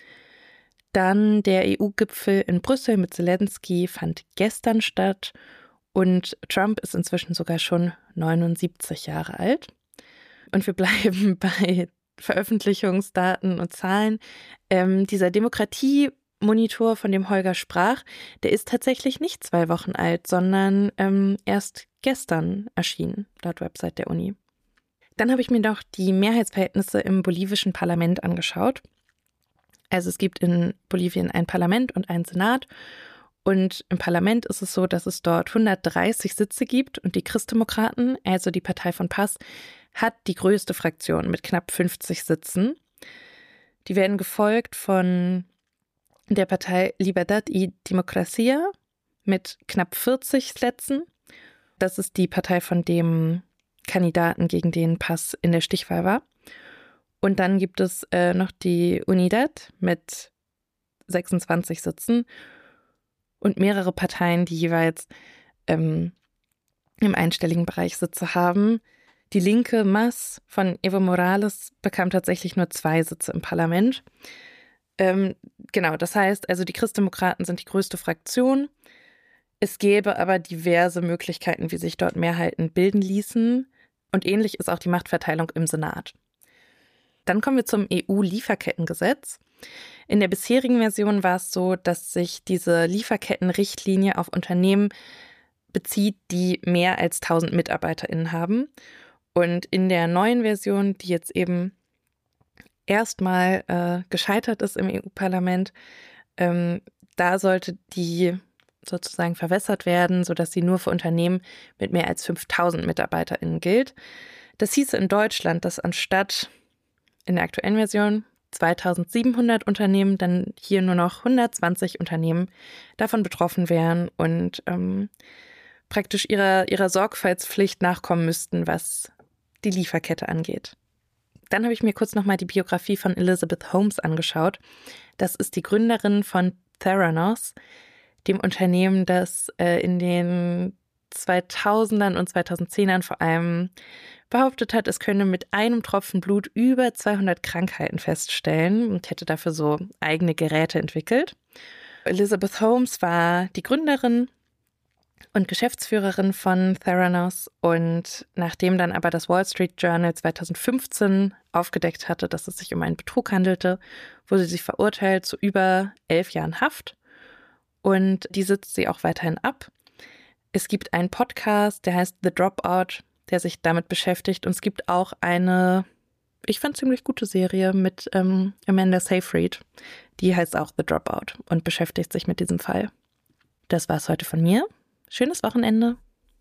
Dann der E U-Gipfel in Brüssel mit Zelensky fand gestern statt und Trump ist inzwischen sogar schon neunundsiebzig Jahre alt. Und wir bleiben bei Veröffentlichungsdaten und Zahlen. Ähm, dieser Demokratie-Monitor, von dem Holger sprach, der ist tatsächlich nicht zwei Wochen alt, sondern ähm, erst gestern erschienen, laut Website der Uni. Dann habe ich mir noch die Mehrheitsverhältnisse im bolivischen Parlament angeschaut. Also es gibt in Bolivien ein Parlament und einen Senat. Und im Parlament ist es so, dass es dort hundertdreißig Sitze gibt und die Christdemokraten, also die Partei von Paz, hat die größte Fraktion mit knapp fünfzig Sitzen. Die werden gefolgt von der Partei Libertad y Democracia mit knapp vierzig Sitzen. Das ist die Partei von dem Kandidaten, gegen den Paz in der Stichwahl war. Und dann gibt es äh, noch die Unidad mit sechsundzwanzig Sitzen und mehrere Parteien, die jeweils ähm, im einstelligen Bereich Sitze haben. Die linke M A S von Evo Morales bekam tatsächlich nur zwei Sitze im Parlament. Ähm, genau, das heißt, also die Christdemokraten sind die größte Fraktion. Es gäbe aber diverse Möglichkeiten, wie sich dort Mehrheiten bilden ließen. Und ähnlich ist auch die Machtverteilung im Senat. Dann kommen wir zum E U-Lieferkettengesetz. In der bisherigen Version war es so, dass sich diese Lieferkettenrichtlinie auf Unternehmen bezieht, die mehr als tausend MitarbeiterInnen haben. Und in der neuen Version, die jetzt eben erstmal äh, gescheitert ist im E U-Parlament, ähm, da sollte die sozusagen verwässert werden, sodass sie nur für Unternehmen mit mehr als fünftausend MitarbeiterInnen gilt. Das hieße in Deutschland, dass anstatt in der aktuellen Version zweitausendsiebenhundert Unternehmen dann hier nur noch hundertzwanzig Unternehmen davon betroffen wären und ähm, praktisch ihrer, ihrer Sorgfaltspflicht nachkommen müssten, was die Lieferkette angeht. Dann habe ich mir kurz nochmal die Biografie von Elizabeth Holmes angeschaut. Das ist die Gründerin von Theranos, dem Unternehmen, das äh, in den zweitausendern und zweitausendzehnern vor allem behauptet hat, es könne mit einem Tropfen Blut über zweihundert Krankheiten feststellen und hätte dafür so eigene Geräte entwickelt. Elizabeth Holmes war die Gründerin und Geschäftsführerin von Theranos, und nachdem dann aber das Wall Street Journal zweitausendfünfzehn aufgedeckt hatte, dass es sich um einen Betrug handelte, wurde sie verurteilt zu über elf Jahren Haft, und die sitzt sie auch weiterhin ab. Es gibt einen Podcast, der heißt The Dropout, der sich damit beschäftigt, und es gibt auch eine, ich fand, ziemlich gute Serie mit ähm, Amanda Seyfried, die heißt auch The Dropout und beschäftigt sich mit diesem Fall. Das war's heute von mir. Schönes Wochenende.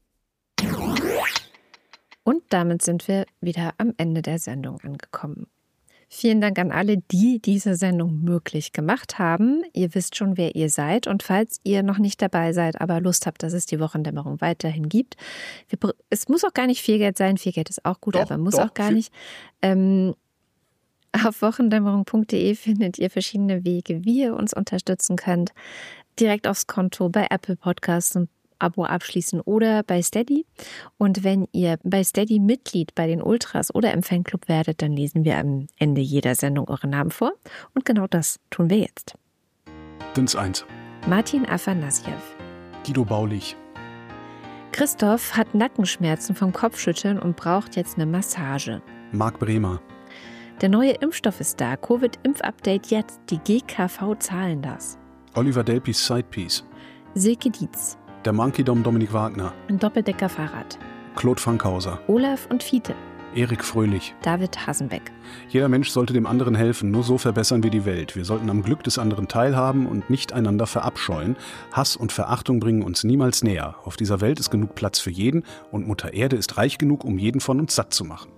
Und damit sind wir wieder am Ende der Sendung angekommen. Vielen Dank an alle, die diese Sendung möglich gemacht haben. Ihr wisst schon, wer ihr seid. Und falls ihr noch nicht dabei seid, aber Lust habt, dass es die Wochendämmerung weiterhin gibt. Wir, es muss auch gar nicht viel Geld sein. Viel Geld ist auch gut, doch, aber muss doch, auch gar nicht. Ähm, auf wochendämmerung punkt de findet ihr verschiedene Wege, wie ihr uns unterstützen könnt. Direkt aufs Konto, bei Apple Podcasts und Abo abschließen oder bei Steady. Und wenn ihr bei Steady Mitglied bei den Ultras oder im Fanclub werdet, dann lesen wir am Ende jeder Sendung eure Namen vor. Und genau das tun wir jetzt. Dins eins. Martin Afanassjew. Guido Baulich. Christoph hat Nackenschmerzen vom Kopfschütteln und braucht jetzt eine Massage. Marc Bremer. Der neue Impfstoff ist da. Covid-Impf-Update jetzt. Die G K V zahlen das. Oliver Delpis Sidepiece. Silke Dietz. Der Monkey-Dom Dominik Wagner. Ein Doppeldecker-Fahrrad. Claude Fankhauser. Olaf und Fiete. Erik Fröhlich. David Hasenbeck. Jeder Mensch sollte dem anderen helfen, nur so verbessern wir die Welt. Wir sollten am Glück des anderen teilhaben und nicht einander verabscheuen. Hass und Verachtung bringen uns niemals näher. Auf dieser Welt ist genug Platz für jeden und Mutter Erde ist reich genug, um jeden von uns satt zu machen.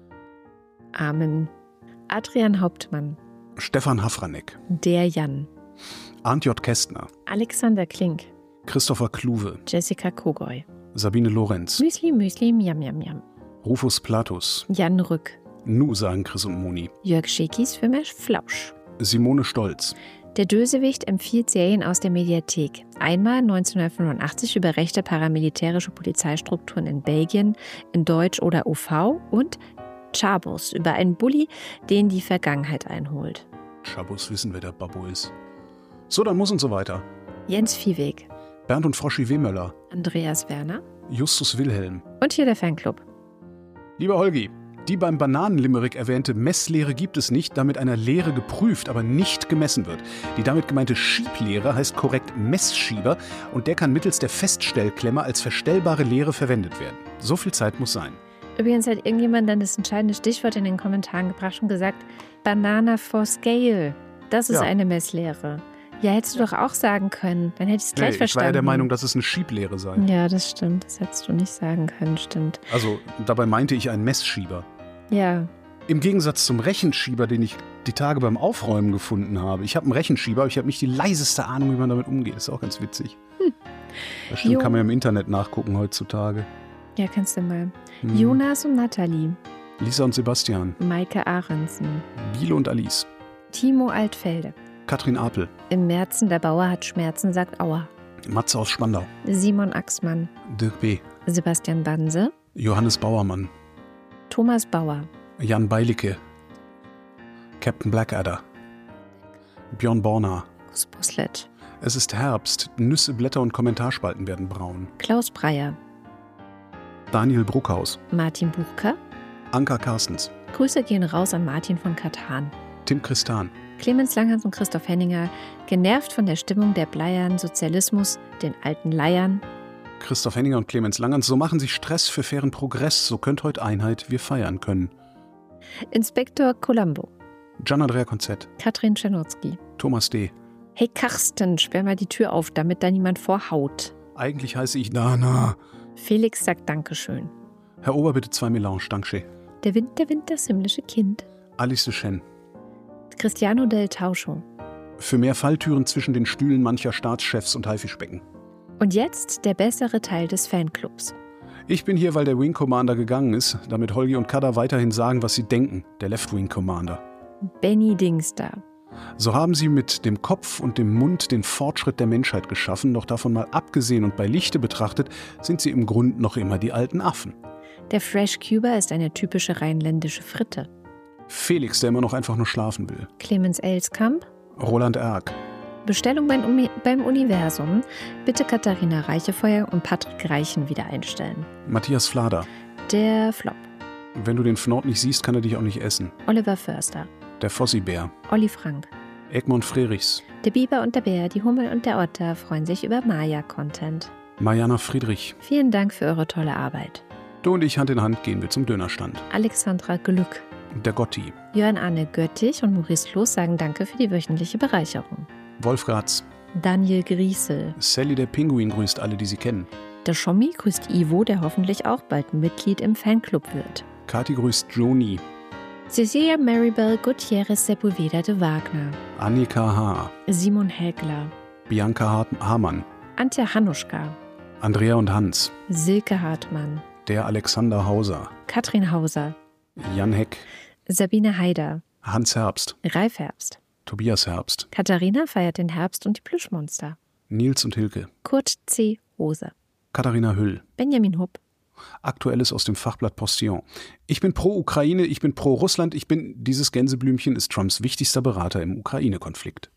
Amen. Adrian Hauptmann. Stefan Hafranek. Der Jan. Arndt J. Kästner. Alexander Klink. Christopher Kluwe. Jessica Kogoy. Sabine Lorenz. Müsli, Müsli, Miam, Miam, Miam. Rufus Platus. Jan Rück. Nu, sagen Chris und Moni. Jörg Schekis für mehr Flausch. Simone Stolz. Der Dösewicht empfiehlt Serien aus der Mediathek. Einmal neunzehnhundertfünfundachtzig über rechte paramilitärische Polizeistrukturen in Belgien in Deutsch oder O V und Chabos über einen Bully, den die Vergangenheit einholt. Chabos wissen, wer der Babbo ist. So, dann muss und so weiter. Jens Viehweg. Bernd und Froschi Wehmöller. Andreas Werner. Justus Wilhelm. Und hier der Fanclub. Lieber Holgi, die beim Bananenlimerick erwähnte Messlehre gibt es nicht, da mit einer Lehre geprüft, aber nicht gemessen wird. Die damit gemeinte Schieblehre heißt korrekt Messschieber und der kann mittels der Feststellklemme als verstellbare Lehre verwendet werden. So viel Zeit muss sein. Übrigens hat irgendjemand dann das entscheidende Stichwort in den Kommentaren gebracht und gesagt, Banana for Scale. Das ist ja eine Messlehre. Ja, hättest du doch auch sagen können. Dann hätte ich es gleich nee, verstanden. Ich war ja der Meinung, dass es eine Schieblehre sei. Ja, das stimmt. Das hättest du nicht sagen können, stimmt. Also, dabei meinte ich einen Messschieber. Ja. Im Gegensatz zum Rechenschieber, den ich die Tage beim Aufräumen gefunden habe. Ich habe einen Rechenschieber, aber ich habe nicht die leiseste Ahnung, wie man damit umgeht. Das ist auch ganz witzig. Hm. Das stimmt, jo. Kann man ja im Internet nachgucken heutzutage. Ja, kannst du mal. Hm. Jonas und Nathalie. Lisa und Sebastian. Maike Ahrensen. Biele und Alice. Timo Altfelde. Katrin Apel. Im Märzen, der Bauer hat Schmerzen, sagt Aua. Matze aus Spandau. Simon Axmann. Dirk B. Sebastian Banse. Johannes Bauermann. Thomas Bauer. Jan Beilicke. Captain Blackadder. Björn Borna. Gus Boslett. Es ist Herbst. Nüsse, Blätter und Kommentarspalten werden braun. Klaus Breyer. Daniel Bruckhaus. Martin Buchka. Anka Carstens. Grüße gehen raus an Martin von Katan. Tim Christan. Clemens Langhans und Christoph Henninger, genervt von der Stimmung der Bleiern, Sozialismus, den alten Leiern. Christoph Henninger und Clemens Langhans, so machen sich Stress für fairen Progress, so könnt heute Einheit wir feiern können. Inspektor Colombo. Gian-Andrea Konzett. Katrin Czernotzki. Thomas D. Hey Karsten, sperr mal die Tür auf, damit da niemand vorhaut. Eigentlich heiße ich Dana. Felix sagt Dankeschön. Herr Ober, bitte zwei Melange, Dankeschön. Der Wind, der Wind, das himmlische Kind. Alice de Chen. Cristiano del Tauscho. Für mehr Falltüren zwischen den Stühlen mancher Staatschefs und Haifischbecken. Und jetzt der bessere Teil des Fanclubs. Ich bin hier, weil der Wing Commander gegangen ist, damit Holgi und Kada weiterhin sagen, was sie denken. Der Left Wing Commander. Benny Dingster. So haben sie mit dem Kopf und dem Mund den Fortschritt der Menschheit geschaffen, doch davon mal abgesehen und bei Lichte betrachtet, sind sie im Grund noch immer die alten Affen. Der Fresh Cuber ist eine typische rheinländische Fritte. Felix, der immer noch einfach nur schlafen will. Clemens Elskamp. Roland Erck. Bestellung beim, Uni- beim Universum. Bitte Katharina Reichefeuer und Patrick Reichen wieder einstellen. Matthias Flader. Der Flop. Wenn du den Fnord nicht siehst, kann er dich auch nicht essen. Oliver Förster. Der Fossibär. Olli Frank. Egmont Frerichs. Der Biber und der Bär, die Hummel und der Otter freuen sich über Maya-Content. Mariana Friedrich. Vielen Dank für eure tolle Arbeit. Du und ich Hand in Hand gehen wir zum Dönerstand. Alexandra Glück. Der Gotti. Jörn Arne Göttich und Maurice Loos sagen Danke für die wöchentliche Bereicherung. Wolf Gratz. Daniel Griesel. Sally der Pinguin grüßt alle, die sie kennen. Der Schommi grüßt Ivo, der hoffentlich auch bald Mitglied im Fanclub wird. Kathi grüßt Joni. Cecilia Maribel Gutierrez Sepulveda de Wagner. Annika H. Simon Helgler. Bianca Hart- Hamann. Antje Hanuschka. Andrea und Hans. Silke Hartmann. Der Alexander Hauser. Katrin Hauser. Jan Heck. Sabine Haider. Hans Herbst. Ralf Herbst. Tobias Herbst. Katharina feiert den Herbst und die Plüschmonster. Nils und Hilke. Kurt C. Hose. Katharina Hüll. Benjamin Hupp. Aktuelles aus dem Fachblatt Postillon. Ich bin pro Ukraine, ich bin pro Russland, ich bin, dieses Gänseblümchen ist Trumps wichtigster Berater im Ukraine-Konflikt.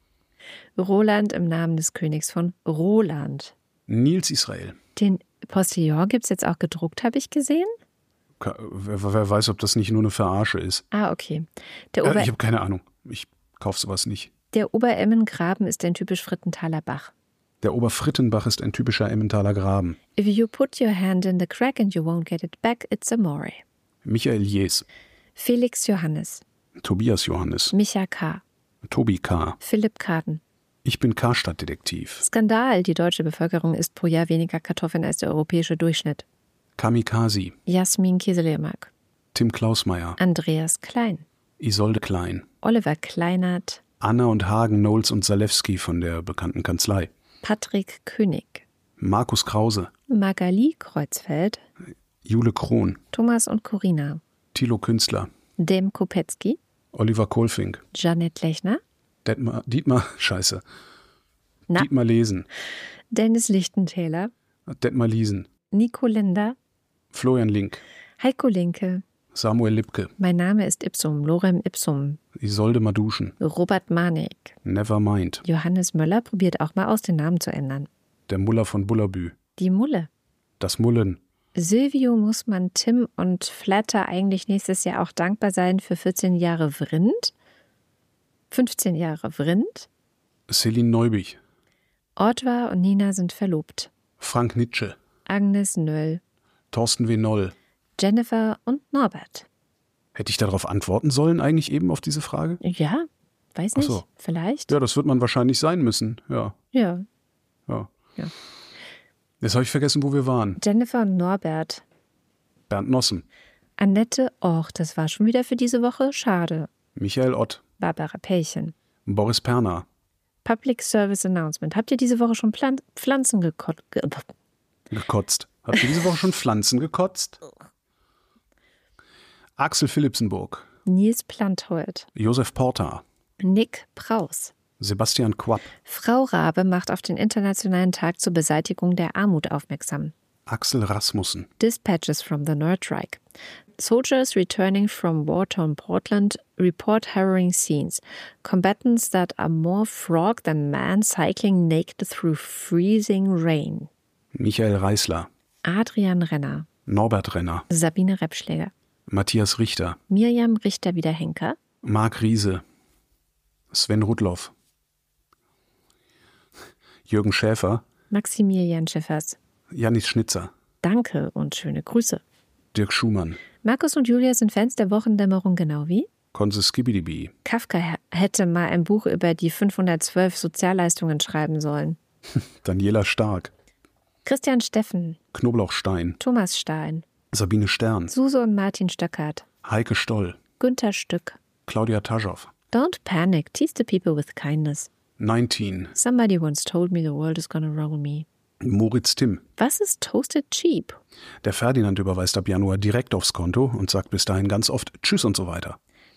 Roland im Namen des Königs von Roland. Nils Israel. Den Postillon gibt es jetzt auch gedruckt, habe ich gesehen. Wer, wer weiß, ob das nicht nur eine Verarsche ist. Ah, okay. Der, Äh, Ober ich habe keine Ahnung. Ich kaufe sowas nicht. der Obeремmengraben ist ein typisch Frittenthaler Bach. Der Oberfrittenbach ist ein typischer Emmentaler Graben. If you put your hand in the crack and you won't get it back, it's amore. Michael Jes. Felix Johannes. Tobias Johannes. Micha K. Tobi K. Philipp Kaden. Ich bin Karstadt-Detektiv. Skandal, die deutsche Bevölkerung isst pro Jahr weniger Kartoffeln als der europäische Durchschnitt. Kamikaze. Jasmin Kieseliermark. Tim Klausmeier. Andreas Klein. Isolde Klein. Oliver Kleinert. Anna und Hagen, Knowles und Zalewski von der bekannten Kanzlei. Patrick König. Markus Krause. Magali Kreuzfeld. Jule Krohn. Thomas und Corina. Thilo Künstler. Dem Kopetzky. Oliver Kohlfink. Janet Lechner. Dietmar, Dietmar scheiße. Na? Dietmar Lesen. Dennis Lichtentäler. Detmar Liesen. Nico Linder. Florian Link. Heiko Linke. Samuel Lipke. Mein Name ist Ipsum, Lorem Ipsum. Isolde Maduschen. Robert Manek. Nevermind. Johannes Möller probiert auch mal aus, den Namen zu ändern. Der Muller von Bullerbü. Die Mulle. Das Mullen. Silvio muss man Tim und Flatter eigentlich nächstes Jahr auch dankbar sein für vierzehn Jahre Vrind. fünfzehn Jahre Vrind. Celine Neubich. Ortwa und Nina sind verlobt. Frank Nitsche. Agnes Nöll. Thorsten W. Noll. Jennifer und Norbert. Hätte ich darauf antworten sollen eigentlich eben auf diese Frage? Ja, weiß Ach nicht. so. Vielleicht. Ja, das wird man wahrscheinlich sein müssen. Ja, Ja. ja. Ja. Jetzt habe ich vergessen, wo wir waren. Jennifer und Norbert. Bernd Nossen. Annette Och, das war schon wieder für diese Woche. Schade. Michael Ott. Barbara Pelchen. Boris Perner. Public Service Announcement. Habt ihr diese Woche schon Plan- Pflanzen gekotzt? Ge Gekotzt. Habt ihr diese Woche schon Pflanzen gekotzt? Axel Philipsenburg. Nils Planthold. Josef Porta. Nick Praus. Sebastian Quapp. Frau Rabe macht auf den Internationalen Tag zur Beseitigung der Armut aufmerksam. Axel Rasmussen. Dispatches from the Nerd Reich. Soldiers returning from war-torn Portland report harrowing scenes. Combatants that are more frog than man cycling naked through freezing rain. Michael Reißler. Adrian Renner. Norbert Renner. Sabine Repschläger. Matthias Richter. Mirjam Richter-Wiederhenker. Marc Riese. Sven Rudloff. Jürgen Schäfer. Maximilian Schiffers. Janis Schnitzer. Danke und schöne Grüße. Dirk Schumann. Markus und Julia sind Fans der Wochendämmerung, genau wie? Konse Skibidibi. Kafka h- hätte mal ein Buch über die fünfhundertzwölf Sozialleistungen schreiben sollen. Daniela Stark. Christian Steffen. Knoblauchstein. Thomas Stein. Sabine Stern. Suse und Martin Stöckert. Heike Stoll. Günther Stück. Claudia Taschow. Don't panic. Tease the people with kindness. neunzehn. Somebody once told me the world is gonna roll me. Moritz Timm. Was ist Toasted Cheap? Der Ferdinand überweist ab Januar direkt aufs Konto und sagt bis dahin ganz oft Tschüss und so weiter.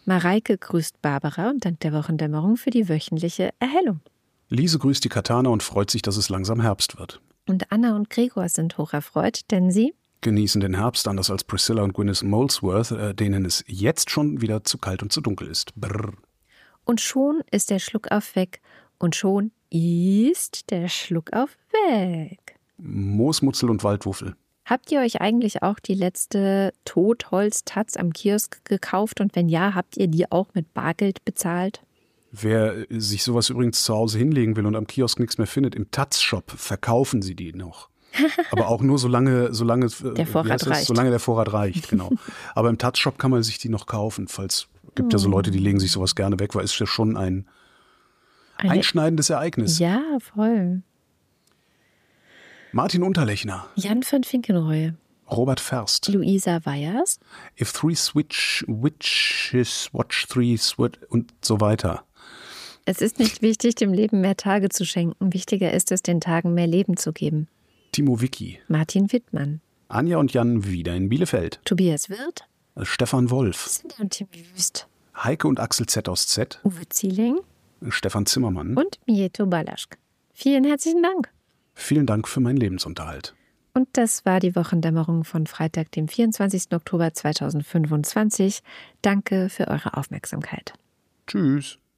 Mareike grüßt Barbara und dankt der Wochendämmerung für die wöchentliche Erhellung. Lise grüßt die Katana und freut sich, dass es langsam Herbst wird. Und Anna und Gregor sind hocherfreut, denn sie genießen den Herbst, anders als Priscilla und Gwyneth Molesworth, äh, denen es jetzt schon wieder zu kalt und zu dunkel ist. Brrr. Und schon ist der Schluckauf weg und schon ist der Schluckauf weg. Moosmutzel und Waldwuffel. Habt ihr euch eigentlich auch die letzte Totholz-Taz am Kiosk gekauft? Und wenn ja, habt ihr die auch mit Bargeld bezahlt? Wer sich sowas übrigens zu Hause hinlegen will und am Kiosk nichts mehr findet, im Taz-Shop verkaufen sie die noch. Aber auch nur solange, solange, der Vorrat reicht. solange der Vorrat reicht, genau. Aber im Taz-Shop kann man sich die noch kaufen, falls es gibt oh. ja so Leute, die legen sich sowas gerne weg, weil es ist ja schon ein Eine, einschneidendes Ereignis. Ja, voll. Martin Unterlechner. Jan van Finkenreue. Robert Ferst. Luisa Weyers. If three switch, witches watch three switch und so weiter. Es ist nicht wichtig, dem Leben mehr Tage zu schenken. Wichtiger ist es, den Tagen mehr Leben zu geben. Timo Wicki. Martin Wittmann. Anja und Jan wieder in Bielefeld. Tobias Wirth. Stefan Wolf. Cindy und Tim Wüst. Heike und Axel Z aus Z. Uwe Zieling. Stefan Zimmermann. Und Mieto Balaschk. Vielen herzlichen Dank. Vielen Dank für meinen Lebensunterhalt. Und das war die Wochendämmerung von Freitag, dem vierundzwanzigsten Oktober zweitausendfünfundzwanzig. Danke für eure Aufmerksamkeit. Tschüss.